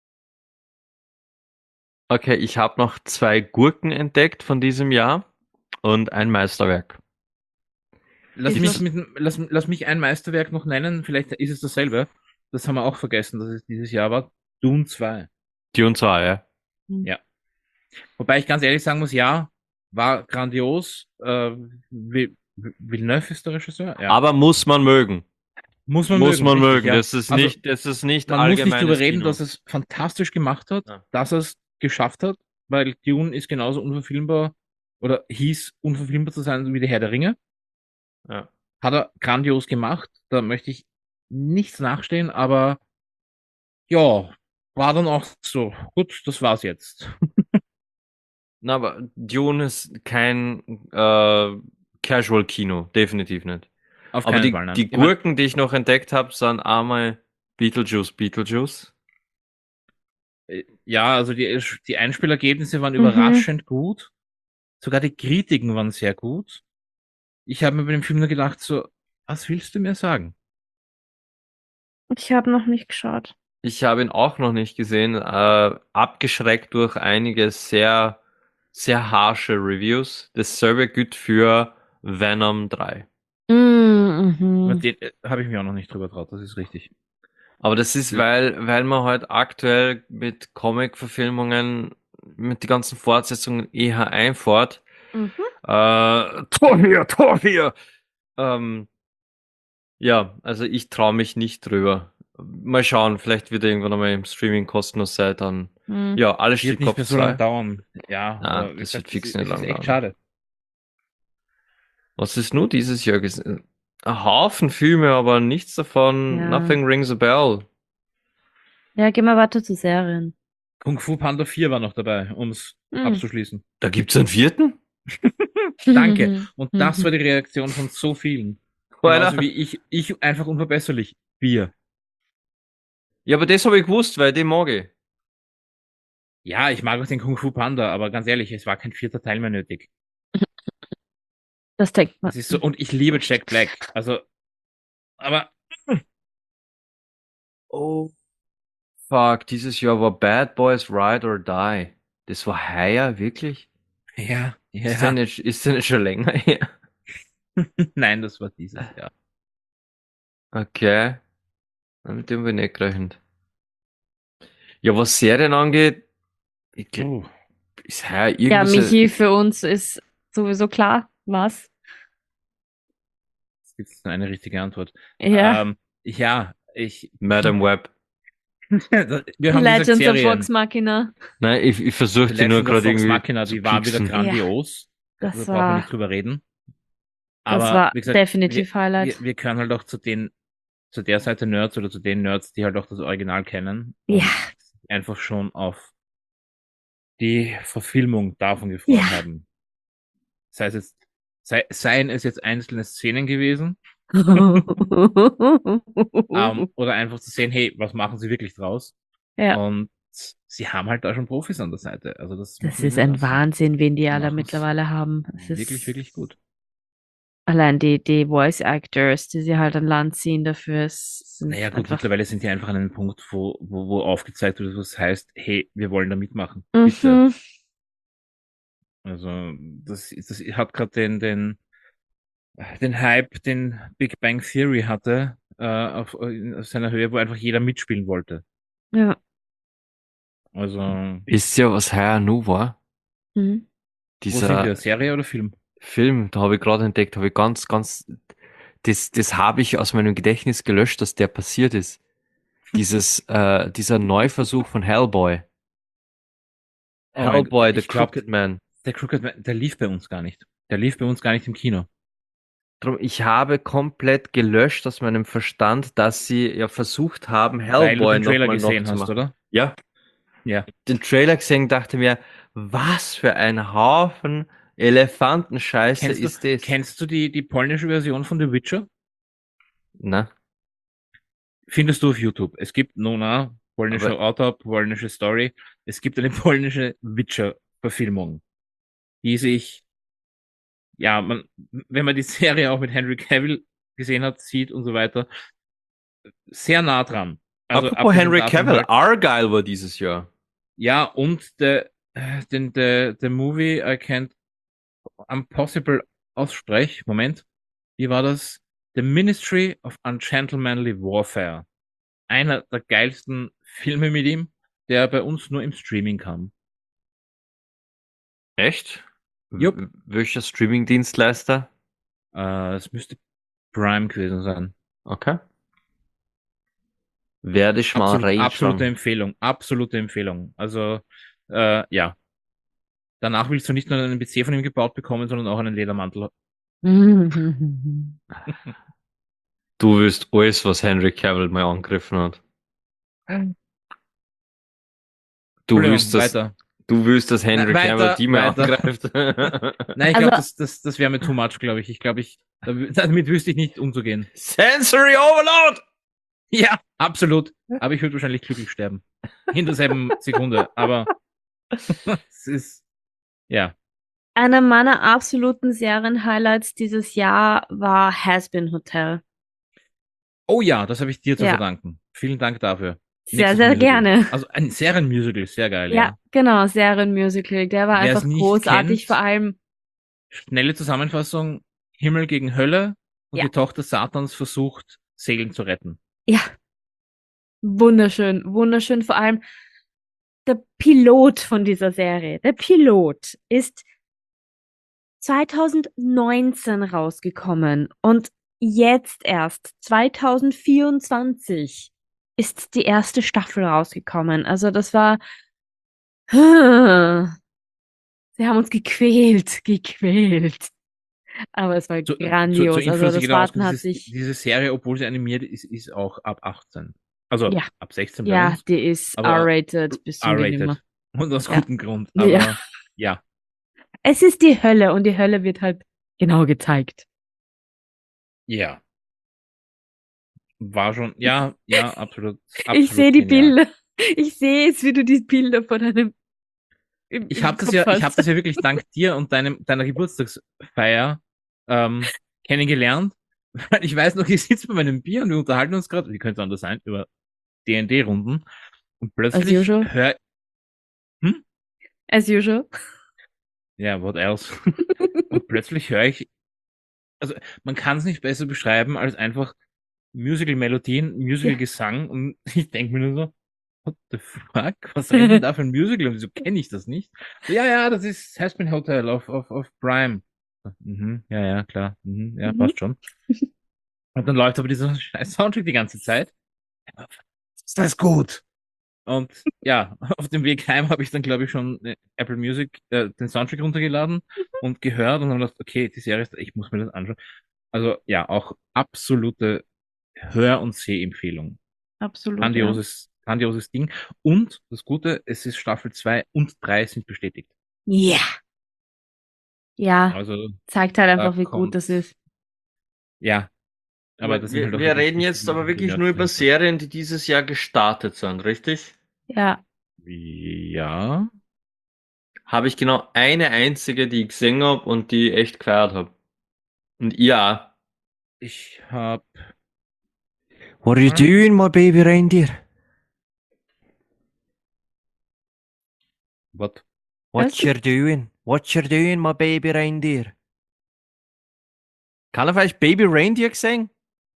Okay, ich habe noch 2 Gurken entdeckt von diesem Jahr und ein Meisterwerk. Lass Ist mich ein Meisterwerk noch nennen, vielleicht ist es dasselbe. Das haben wir auch vergessen, dass es dieses Jahr war. Dune 2. Dune 2, ja. Ja. Wobei ich ganz ehrlich sagen muss, ja, war grandios. Villeneuve ist der Regisseur. Ja. Aber muss man mögen. Muss man Muss man richtig, mögen. ja. Das ist Also, nicht man muss nicht allgemeines drüber reden, Kino. dass es fantastisch gemacht hat, Ja. dass er es geschafft hat, weil Dune ist genauso unverfilmbar oder hieß unverfilmbar zu sein wie der Herr der Ringe. Ja. Hat er grandios gemacht. Da möchte ich nichts nachstehen, aber ja, war dann auch so. Gut, das war's jetzt. Na, aber Dune ist kein Casual-Kino, definitiv nicht. Auf Aber keinen Fall, nein. die Ich mein, Gurken, die ich noch entdeckt habe, sind einmal Beetlejuice. ja, also die Einspielergebnisse waren Mhm. überraschend gut. Sogar die Kritiken waren sehr gut. Ich habe mir bei dem Film nur gedacht, so, was willst du mir sagen? Ich habe noch nicht geschaut. Ich habe ihn auch noch nicht gesehen, abgeschreckt durch einige sehr, sehr harsche Reviews. Dasselbe gilt für Venom 3. Aber Mhm. den habe ich mir auch noch nicht drüber traut, das ist richtig. Aber das ist, weil man halt aktuell mit Comic-Verfilmungen, mit den ganzen Fortsetzungen eher einfährt. Mhm. Tor hier! Ja, also ich traue mich nicht drüber. Mal schauen, vielleicht wird er irgendwann einmal im Streaming kostenlos sein, dann. Mhm. Ja, alles Wird steht nicht Kopf mehr so lange 2. dauern. Ja, Ah, aber wie das gesagt, wird fix es nicht ist lang echt dauern. schade. Was ist nur dieses Jahr gesehen? Ein Haufen Filme, aber nichts davon. Ja. Nothing rings a bell. Ja, gehen wir weiter zu Serien. Kung Fu Panda 4 war noch dabei, um es abzuschließen. Da gibt's einen 4.? Danke. Und das war die Reaktion von so vielen. Alter. Genauso wie ich einfach unverbesserlich. Wir. Ja, aber das habe ich gewusst, weil den mag ich. Ja, ich mag auch den Kung Fu Panda, aber ganz ehrlich, es war kein 4. Teil mehr nötig. Das denkt man. Das ist so, und ich liebe Jack Black. Also, aber Oh, fuck, dieses Jahr war Bad Boys Ride or Die. Das war heuer, wirklich? ja, Ist der nicht schon länger her? Nein, das war dieses Jahr. Okay. Mit dem bin ich nicht gerechnet. Ja, was Serien angeht, ich glaub, ist heuer Ja, irgendwie so- Michi, für uns ist sowieso klar, was. Es gibt nur eine richtige Antwort. Ja. Ja, Madam Web. wir haben gesagt Legends of Serien. Vox Machina. Nein, ich versuche The die nur Legend of gerade Vox irgendwie Machina, zu die war wieder pieksen. grandios. Das Da brauchen wir war, nicht drüber reden. das Aber war wie gesagt, definitiv Highlight. wir gehören halt auch zu der Seite Nerds oder zu den Nerds, die halt auch das Original kennen. Ja. Und einfach schon auf die Verfilmung davon gefreut Ja. haben. Seien es jetzt einzelne Szenen gewesen, oder einfach zu sehen, hey, was machen sie wirklich draus? Ja, Und sie haben halt da schon Profis an der Seite. Also das das muss man ist ihnen ein lassen. Wahnsinn, wen die alle Machen's mittlerweile haben. Es Wirklich, ist wirklich gut. allein die Voice Actors, die sie halt an Land ziehen dafür, sind Naja, gut, einfach. mittlerweile sind die einfach an einem Punkt, wo aufgezeigt wird, was heißt, hey, wir wollen da mitmachen. Bitte. Mhm. Also, das hat gerade den Hype, den Big Bang Theory hatte, auf seiner Höhe, wo einfach jeder mitspielen wollte. Ja. Also, Wisst ihr, was heuer nur war? Mhm. wo sind wir? Dieser Serie oder Film? Film, da habe ich gerade entdeckt, habe ich das habe ich aus meinem Gedächtnis gelöscht, dass der passiert ist. Dieser Neuversuch von Hellboy. Oh mein Gott, Hellboy, the ich glaube, Crooked Man. der Crooked Man, der lief bei uns gar nicht. Der lief bei uns gar nicht im Kino. Drum, ich habe komplett gelöscht aus meinem Verstand, dass sie ja versucht haben, Weil du Hellboy den Trailer nochmal gesehen hast, nachzumachen. oder? Ja, Ja. den Trailer gesehen, dachte mir, was für ein Haufen Elefantenscheiße Kennst du, ist das? kennst du die polnische Version von The Witcher? Na, Findest du auf YouTube. Es gibt Nona, aber polnischer Autor, polnische Story. Es gibt eine polnische Witcher-Verfilmung, die sich, ja, wenn man die Serie auch mit Henry Cavill gesehen hat, sieht und so weiter, sehr nah dran. Also apropos abgesehen Henry davon Cavill, halt, Argyle war dieses Jahr. ja, und the movie I can't impossible aussprech. Moment, wie war das? The Ministry of Ungentlemanly Warfare. Einer der geilsten Filme mit ihm, der bei uns nur im Streaming kam. Echt? Jupp. Welcher Streaming-Dienstleister? Es müsste Prime gewesen sein. Okay. Werde ich mal Absolute reinschauen. Empfehlung. Absolute Empfehlung. Also, ja. Danach willst du nicht nur einen PC von ihm gebaut bekommen, sondern auch einen Ledermantel. Du willst alles, was Henry Cavill mal angegriffen hat. Du willst, Entschuldigung, dass, weiter. du willst, dass Nein, Henry Cavill weiter, die mal weiter. angreift. Nein, ich Also, glaube, das wäre mir too much, glaube ich. Ich glaube, damit wüsste ich nicht umzugehen. Sensory Overload! Ja, absolut. Aber ich würde wahrscheinlich glücklich sterben. In derselben Sekunde. Aber es ist, ja. einer meiner absoluten Serien-Highlights dieses Jahr war Has-Been Hotel. Oh ja, das habe ich dir zu Ja, verdanken. Vielen Dank dafür. sehr, Nächstes sehr Musical. gerne. Also ein Serienmusical, sehr geil, Ja, ja. genau, Serienmusical. Der war Wer es einfach nicht großartig, vor kennt, allem, schnelle Zusammenfassung: Himmel gegen Hölle und ja, die Tochter Satans versucht, Seelen zu retten. ja, wunderschön, wunderschön. Vor allem der Pilot von dieser Serie. Der Pilot ist 2019 rausgekommen und jetzt erst 2024 ist die erste Staffel rausgekommen. Also das war, sie haben uns gequält, gequält. Aber es war Zur grandios. Info, Also dass ich das genau Warten auskenne, hat sich, diese Serie, obwohl sie animiert ist, ist auch ab 18. Also ja, ab 16 bei ja, uns, die ist aber R-rated bis zum Genümmer. R-rated. Und aus Ja, gutem Grund. ja. Aber ja, Es ist die Hölle und die Hölle wird halt genau gezeigt. ja. War schon, ja, ja, absolut, Ich sehe absolut die genial. Bilder. Ich sehe es, wie du die Bilder vor deinem im Kopf Ich habe hast. das ja wirklich dank dir und deiner Geburtstagsfeier kennengelernt. Weil ich weiß noch, ich sitze bei meinem Bier und wir unterhalten uns gerade, wie könnte es anders sein, über D&D-Runden. Und As plötzlich usual. hör, hm? As usual. Ja, what else? Und plötzlich höre ich, also man kann es nicht besser beschreiben als einfach Musical-Melodien, Ja. Musical-Gesang und ich denke mir nur so, what the fuck? Was rennt denn da für ein Musical? Und wieso kenne ich das nicht? So, ja, ja, das ist Has-Been Hotel auf Prime. Mhm, ja, ja, klar. Mhm, ja, Mhm. passt schon. Und dann läuft aber dieser scheiß Soundtrack die ganze Zeit. Ist das gut? Und ja, auf dem Weg heim habe ich dann, glaube ich, schon Apple Music den Soundtrack runtergeladen und gehört und dann gedacht, okay, die Serie ist, ich muss mir das anschauen. Also ja, auch absolute Hör- und Sehempfehlung. Absolut, ja. Grandioses Ding. Und das Gute, es ist Staffel 2 und 3 sind bestätigt. Ja. Ja, Also zeigt halt da einfach, wie gut kommt, das ist. ja, aber das sind halt auch Wir wirklich reden jetzt aber richtige wirklich nur Nerds über dahinter. Serien, die dieses Jahr gestartet sind, richtig? Ja. Ja, Habe ich genau eine einzige, die ich gesehen habe und die ich echt gefeiert habe. Und ihr auch. ich habe What are you doing, my baby reindeer? what? What Was? you doing? What you doing, my baby reindeer? Kann er vielleicht Baby Reindeer gesehen?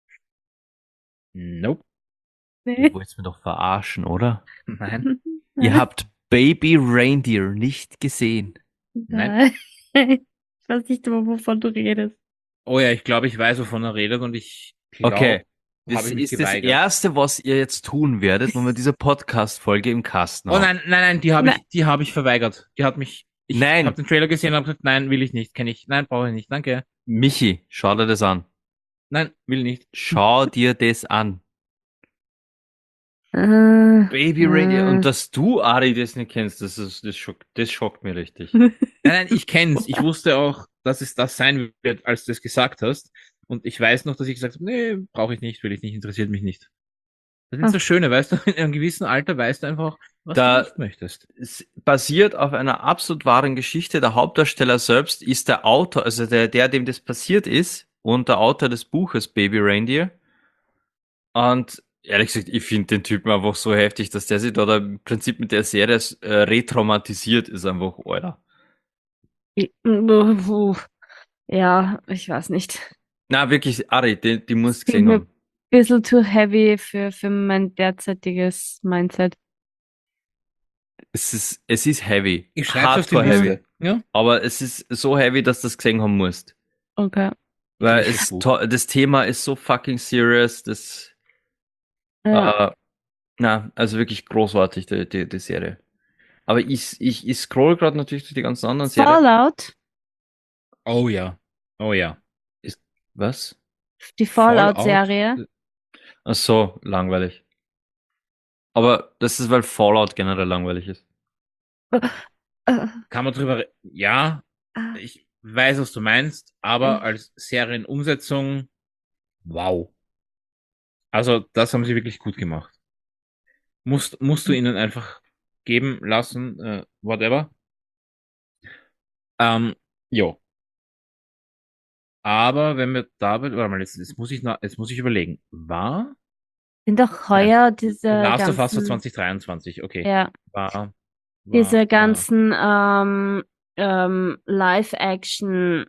Nope. Ihr wollt mir doch verarschen, oder? Nein. Ihr habt Baby Reindeer nicht gesehen. Nein. Ich weiß nicht mehr, wovon du redest. Oh ja, ich glaube, ich weiß, wovon er redet und ich glaube, Okay. habe Das ich mich ist das geweigert. Erste, was ihr jetzt tun werdet, wenn wir diese Podcast-Folge im Kasten Oh haben. nein, die habe ich verweigert. Die hat mich. Ich Nein. habe den Trailer gesehen und habe gesagt, nein, will ich nicht, kenne ich. Nein, brauche ich nicht, danke. Michi, schau dir das an. Nein, will nicht. Schau dir das an. Äh, Baby Reindeer. Und dass du, Ari, das nicht kennst, das schockt mich richtig. Nein, ich kenn's. Ich wusste auch, dass es das sein wird, als du es gesagt hast. Und ich weiß noch, dass ich gesagt habe, nee, brauche ich nicht, will ich nicht, interessiert mich nicht. Das ist das Schöne, weißt du, in einem gewissen Alter weißt du einfach, was Da- du nicht möchtest. Es basiert auf einer absolut wahren Geschichte. Der Hauptdarsteller selbst ist der Autor, also der, dem das passiert ist, und der Autor des Buches Baby Reindeer. Und ehrlich gesagt, ich finde den Typen einfach so heftig, dass der sich da im Prinzip mit der Serie retraumatisiert ist, einfach, Alter. Ja, ich weiß nicht. Na, wirklich, Ari, die musst du gesehen mir- haben. Bisschen too heavy für mein derzeitiges Mindset. Es ist heavy. Ich schreibe auf die Hardcore heavy. Liste. Ja. Aber es ist so heavy, dass du das gesehen haben musst. Okay. Weil Das ist es, gut. das Thema ist so fucking serious, das, Ja. na, also wirklich großartig, die Serie. Aber ich scroll gerade natürlich durch die ganzen anderen Serien. Fallout, Oh ja. Oh ja. Was? die Fallout-Serie. Ach so, langweilig. Aber das ist, weil Fallout generell langweilig ist. Kann man drüber. Ja, ich weiß, was du meinst, aber als Serienumsetzung, wow. Also, das haben sie wirklich gut gemacht. Musst du ihnen einfach geben lassen, whatever. Jo. Aber wenn wir da, warte mal, jetzt muss ich überlegen. War Sind doch heuer diese Last of Us ganzen, 2023, okay. ja, War, diese ganzen Live-Action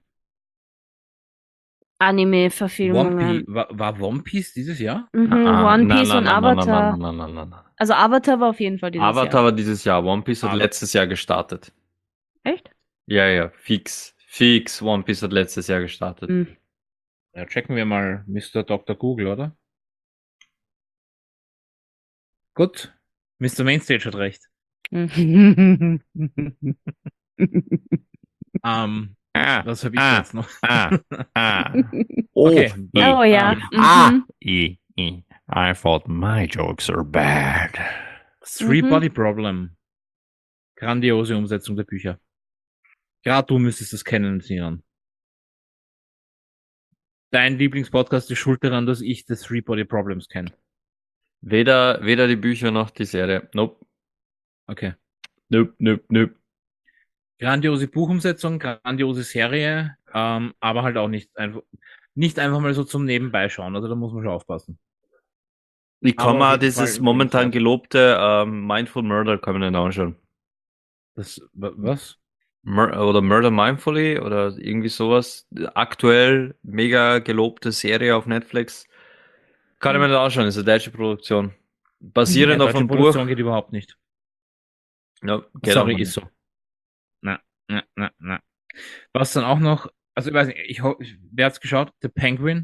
Anime-Verfilmungen. War One Piece dieses Jahr? One Piece und Avatar. Nein. Also Avatar war auf jeden Fall dieses Avatar Jahr. war dieses Jahr. One Piece hat Aber- letztes Jahr gestartet. Echt? Ja, fix. Fix. One Piece hat letztes Jahr gestartet. Hm. Ja, checken wir mal Mr. Dr. Google, oder? Gut. Mr. Mainstage hat recht. Was habe ich jetzt noch? Okay. Oh ja. I thought my jokes are bad. Three Mhm. Body Problem. Grandiose Umsetzung der Bücher. Gerade du müsstest es kennen, Sinan. Dein Lieblingspodcast ist schuld daran, dass ich das Three Body Problems kenne. Weder die Bücher noch die Serie. Nope. Okay. Nope. Grandiose Buchumsetzung, grandiose Serie, aber halt auch nicht einfach mal so zum Nebenbeischauen. Also da muss man schon aufpassen. Ich kann Aber mal auf jeden dieses Fall momentan empfehlenswert. gelobte Mindful Murder kann man nicht anschauen. Was? Oder Murder Mindfully oder irgendwie sowas. Aktuell mega gelobte Serie auf Netflix. Kann ich mir nicht anschauen, ist eine deutsche Produktion. Basierend auf Deutsche einem Buch. Produktion geht überhaupt nicht. Ja, geht Sorry, auch ist nicht. so. Na. Was dann auch noch, also ich weiß nicht, wer hat's geschaut? The Penguin?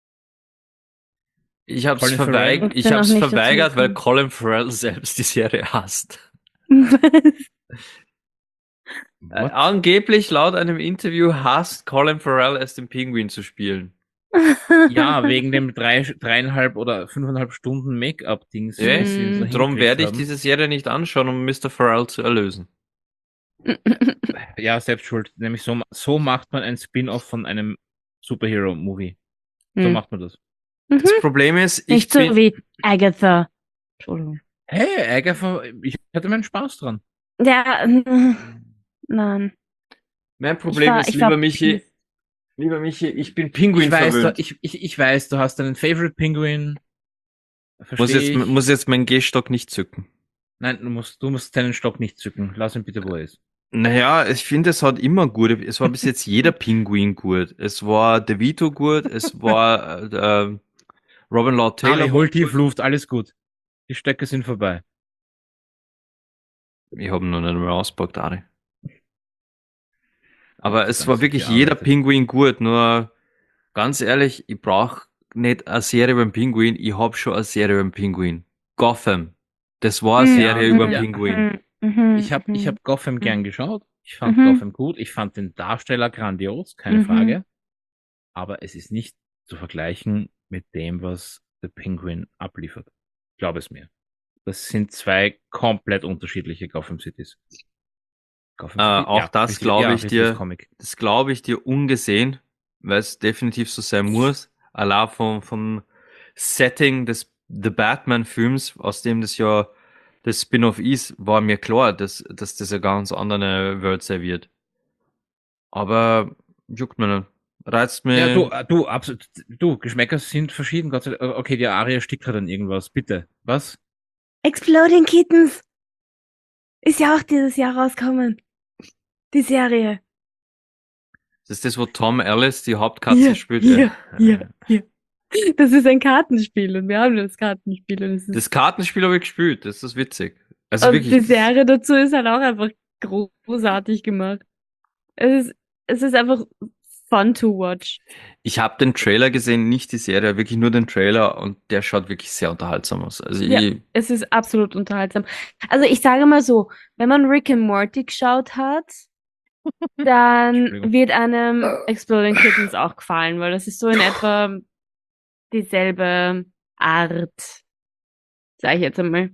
Ich hab's Colin Farrell? verweigert, Ich bin noch nicht dazu weil gekommen. Colin Farrell selbst die Serie hasst. What? Angeblich laut einem Interview hasst Colin Farrell es, den Pinguin zu spielen. Ja, wegen dem 3,5 oder 5,5 Stunden Make-up-Dings. Ja, was sie so Darum hingekriegt werde ich haben. diese Serie nicht anschauen, um Mr. Farrell zu erlösen. Ja, selbst schuld. Nämlich so macht man ein Spin-off von einem Superhero-Movie. So macht man das. Das Problem ist, ich Nicht so bin, wie Agatha. Entschuldigung. Hey, Agatha, ich hatte meinen Spaß dran. Ja, nein. mein Problem ist, ich war lieber Michi, ich bin Pinguin Ich weiß, verwöhnt. ich weiß, du hast deinen Favorite Penguin. Verstehe ich. Muss jetzt meinen Gehstock nicht zücken. Nein, du musst deinen Stock nicht zücken. Lass ihn bitte, wo er ist. Naja, ich finde, es hat immer gut. Es war bis jetzt jeder Pinguin gut. Es war DeVito gut, es war Robin Lord Ari, Taylor war hol tief gut. Luft, alles gut. Die Stöcke sind vorbei. Ich habe ihn noch nicht mehr auspackt, Ari. Gott Aber sei es Dank war sind wirklich wir jeder arbeitet. Pinguin gut. Nur ganz ehrlich, ich brauche nicht eine Serie über den Pinguin. Ich habe schon eine Serie über den Pinguin. Gotham. Das war eine Ja, Serie über den ja. Pinguin. Ich hab Gotham gern geschaut. Ich fand Gotham gut. Ich fand den Darsteller grandios, keine Frage. Aber es ist nicht zu vergleichen mit dem, was The Penguin abliefert. Glaub es mir. Das sind zwei komplett unterschiedliche Gotham Cities. Gotham City, Auch das glaube ja, ich richtiges dir, Comic. das glaube ich dir ungesehen, weil es definitiv so sein muss. Allein vom Setting des The Batman-Films, aus dem das ja das Spin-off ist, war mir klar, dass das eine ganz andere Welt sein wird. Aber juckt mir nicht. Reizt Ja, mich. absolut. Du, Geschmäcker sind verschieden, Gott sei Dank. Okay, die Aria stickt gerade an irgendwas. Bitte. Was? Exploding Kittens ist ja auch dieses Jahr rausgekommen. Die Serie. Das ist das, wo Tom Ellis die Hauptkatze spielt. Ja. Das ist ein Kartenspiel und wir haben das Kartenspiel und es ist. Das Kartenspiel habe ich gespielt, das ist witzig. Also Und wirklich, die Serie dazu ist halt auch einfach großartig gemacht. Es ist einfach fun to watch. ich habe den Trailer gesehen, nicht die Serie, wirklich nur den Trailer und der schaut wirklich sehr unterhaltsam aus. Also Ja, es ist absolut unterhaltsam. Also ich sage mal so, wenn man Rick and Morty geschaut hat, dann Entschuldigung. wird einem Exploding Kittens auch gefallen, weil das ist so in etwa dieselbe Art, sage ich jetzt einmal.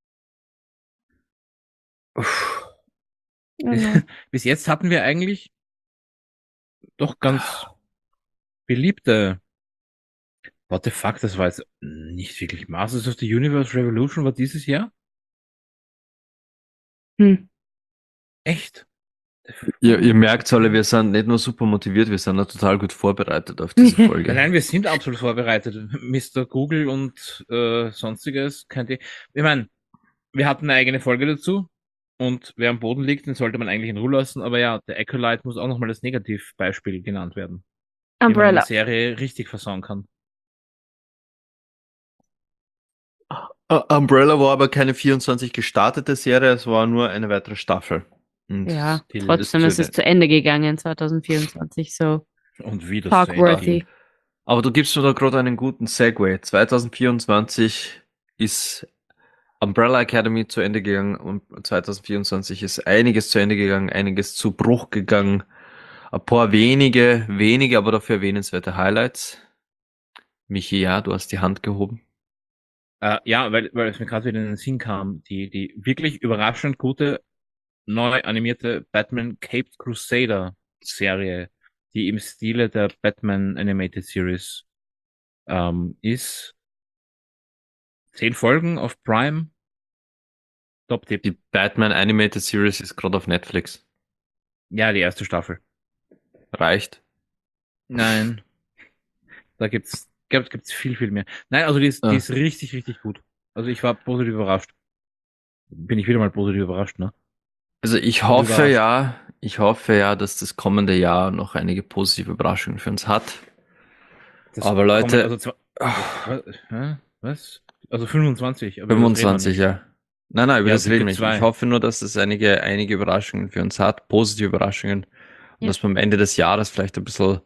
uff, Genau. Bis jetzt hatten wir eigentlich doch ganz beliebte. What the fuck, das war jetzt nicht wirklich. Masters of the Universe Revolution war dieses Jahr? Hm. Echt? ihr merkt alle, wir sind nicht nur super motiviert, wir sind auch total gut vorbereitet auf diese Nein, Folge. nein, wir sind absolut vorbereitet. Mr. Google und sonstiges könnt ihr. Ich meine, wir hatten eine eigene Folge dazu und wer am Boden liegt, den sollte man eigentlich in Ruhe lassen. Aber ja, der Acolyte muss auch nochmal als Negativbeispiel genannt werden, wie man eine Umbrella. Serie richtig versauen kann. Umbrella war aber keine 24 gestartete Serie, es war nur eine weitere Staffel. Und Ja, die trotzdem ist es zu Ende gegangen 2024, so Und wie das zu Ende talkworthy. ging. Aber du gibst mir da gerade einen guten Segway. 2024 ist Umbrella Academy zu Ende gegangen und 2024 ist einiges zu Ende gegangen, einiges zu Bruch gegangen. Ein paar wenige, aber dafür erwähnenswerte Highlights. Michi, ja, du hast die Hand gehoben. Ja, weil es mir gerade wieder in den Sinn kam, die wirklich überraschend gute, neu animierte Batman Caped Crusader Serie, die im Stile der Batman Animated Series ist. 10 Folgen auf Prime. Top-Tipp. Die Batman Animated Series ist gerade auf Netflix. Ja, die erste Staffel. Reicht. Nein. Da gibt's viel mehr. Nein, also die ist richtig, richtig gut. Also ich war positiv überrascht. Bin ich wieder mal positiv überrascht, ne? Also ich hoffe ja, dass das kommende Jahr noch einige positive Überraschungen für uns hat. Das Aber Leute, also was? Also 25, aber über das reden wir 25, nicht. ja. Nein, über Ja, das reden wir bitte nicht. Ich 2. hoffe nur, dass es einige Überraschungen für uns hat, positive Überraschungen. Und Ja. dass wir am Ende des Jahres vielleicht ein bisschen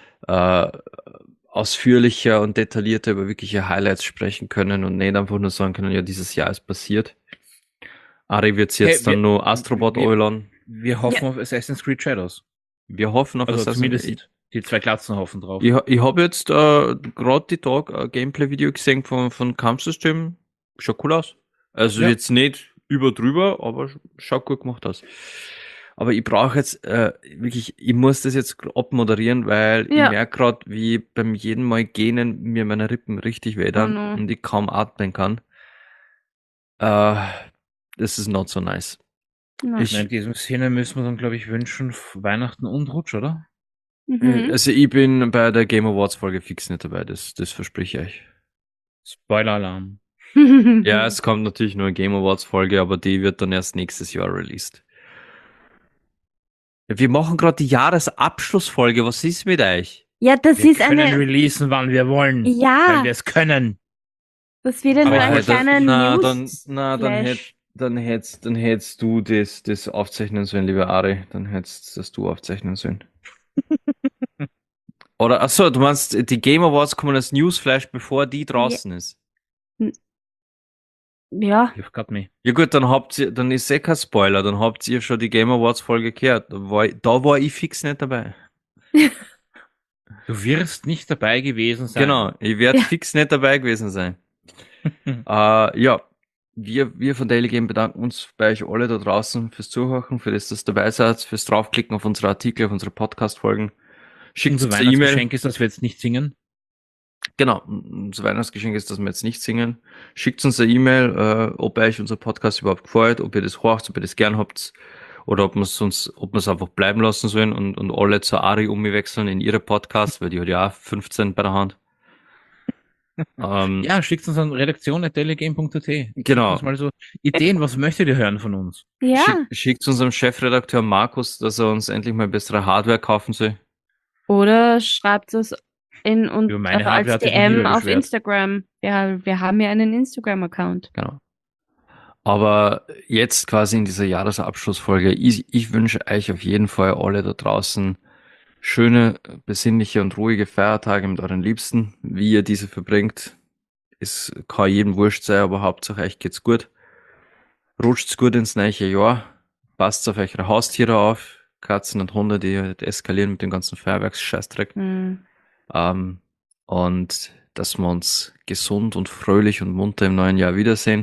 ausführlicher und detaillierter über wirkliche Highlights sprechen können und nicht einfach nur sagen können, ja, dieses Jahr ist passiert. Ari wird's jetzt Okay, dann nur Astrobot Eulon. Wir hoffen auf Assassin's Creed Shadows. Wir hoffen auf Also Assassin's zumindest die 2 Glatzen hoffen drauf. Ich habe jetzt gerade die Tag ein Gameplay-Video gesehen von Kampfsystem. Schaut cool aus. Also Ja. jetzt nicht überdrüber, aber schaut gut gemacht aus. Aber ich brauche jetzt wirklich, ich muss das jetzt abmoderieren, weil Ja. ich merke gerade, wie beim jeden Mal gähnen mir meine Rippen richtig wehtun Oh no. und ich kaum atmen kann. Das ist not so nice. Ja. Ich, In diesem Sinne müssen wir dann, glaube ich, wünschen Weihnachten und Rutsch, oder? Mhm. also ich bin bei der Game Awards Folge fix nicht dabei, das verspreche ich euch. Spoiler-Alarm. Ja, es kommt natürlich nur eine Game Awards Folge, aber die wird dann erst nächstes Jahr released. Wir machen gerade die Jahresabschlussfolge. Was ist mit euch? Ja, das Wir ist können eine. releasen, wann wir wollen. Weil Ja, wir es können. das wird ja nur Aber ein heute- kleiner dann hättest du das aufzeichnen sollen, lieber Ari. Dann hättest das du aufzeichnen sollen. Oder, achso, du meinst, die Game Awards kommen als Newsflash, bevor die draußen ist. Ja, You've got me. Ja gut, dann ist kein Spoiler, dann habt ihr schon die Game Awards Folge gehört. Da war ich fix nicht dabei. Du wirst nicht dabei gewesen sein. Genau, ich werde Ja. fix nicht dabei gewesen sein. Ja, wir von Daily Game bedanken uns bei euch alle da draußen fürs Zuhören, für das, dass ihr dabei seid, fürs Draufklicken auf unsere Artikel, auf unsere Podcast-Folgen. Schickt uns Unser eine E-Mail. Weihnachtsgeschenk ist, dass wir jetzt nicht singen. Genau, unser Weihnachtsgeschenk ist, dass wir jetzt nicht singen. Schickt uns eine E-Mail, ob euch unser Podcast überhaupt gefällt, ob ihr das hört, ob ihr das gern habt, oder ob wir es einfach bleiben lassen sollen und alle zur Ari umwechseln in ihre Podcast, weil die hat ja auch 15 bei der Hand. Ja, schickt uns an redaktion@dailygame.at. Genau. Uns mal so Ideen, was möchtet ihr hören von uns? ja. Schickt unserem Chefredakteur Markus, dass er uns endlich mal bessere Hardware kaufen soll. Oder schreibt es in und Über meine als Hardware hat sich noch DM niemand auf beschwert. Instagram. Ja, wir haben ja einen Instagram-Account. Genau. Aber jetzt quasi in dieser Jahresabschlussfolge, ich wünsche euch auf jeden Fall alle da draußen schöne, besinnliche und ruhige Feiertage mit euren Liebsten. Wie ihr diese verbringt, es kann jedem wurscht sein, aber Hauptsache euch geht's gut. Rutscht's gut ins neue Jahr. Passt auf eure Haustiere auf. Katzen und Hunde, die halt eskalieren mit dem ganzen Feuerwerksscheißdreck. Hm. Und dass wir uns gesund und fröhlich und munter im neuen Jahr wiedersehen.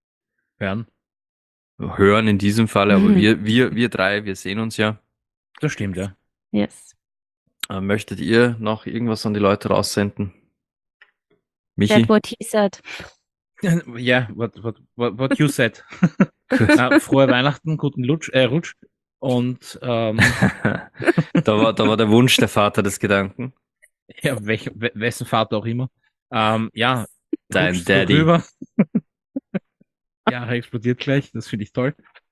Hören in diesem Fall, aber wir drei, wir sehen uns ja. Das stimmt, ja. Yes. Möchtet ihr noch irgendwas an die Leute raussenden? Michi? That's what he said. Ja, what you said. Frohe Weihnachten, guten Rutsch. Und da war der Wunsch der Vater des Gedanken. ja, wessen Vater auch immer. Ja, Dein rutscht Daddy. Rüber. Ja, er explodiert gleich, das finde ich toll.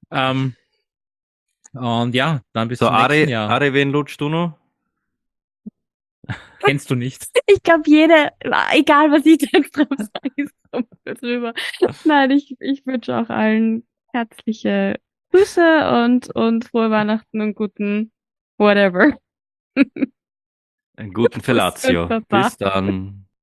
Und ja, dann bis So, zum nächsten Jahr. Ari, wen lutschst du noch? Kennst du nicht? Ich glaube, egal was ich jetzt drauf sage, ist komplett drüber. Nein, ich wünsche auch allen herzliche Grüße und frohe Weihnachten und guten whatever. Einen guten Fellatio. Baba. Bis dann.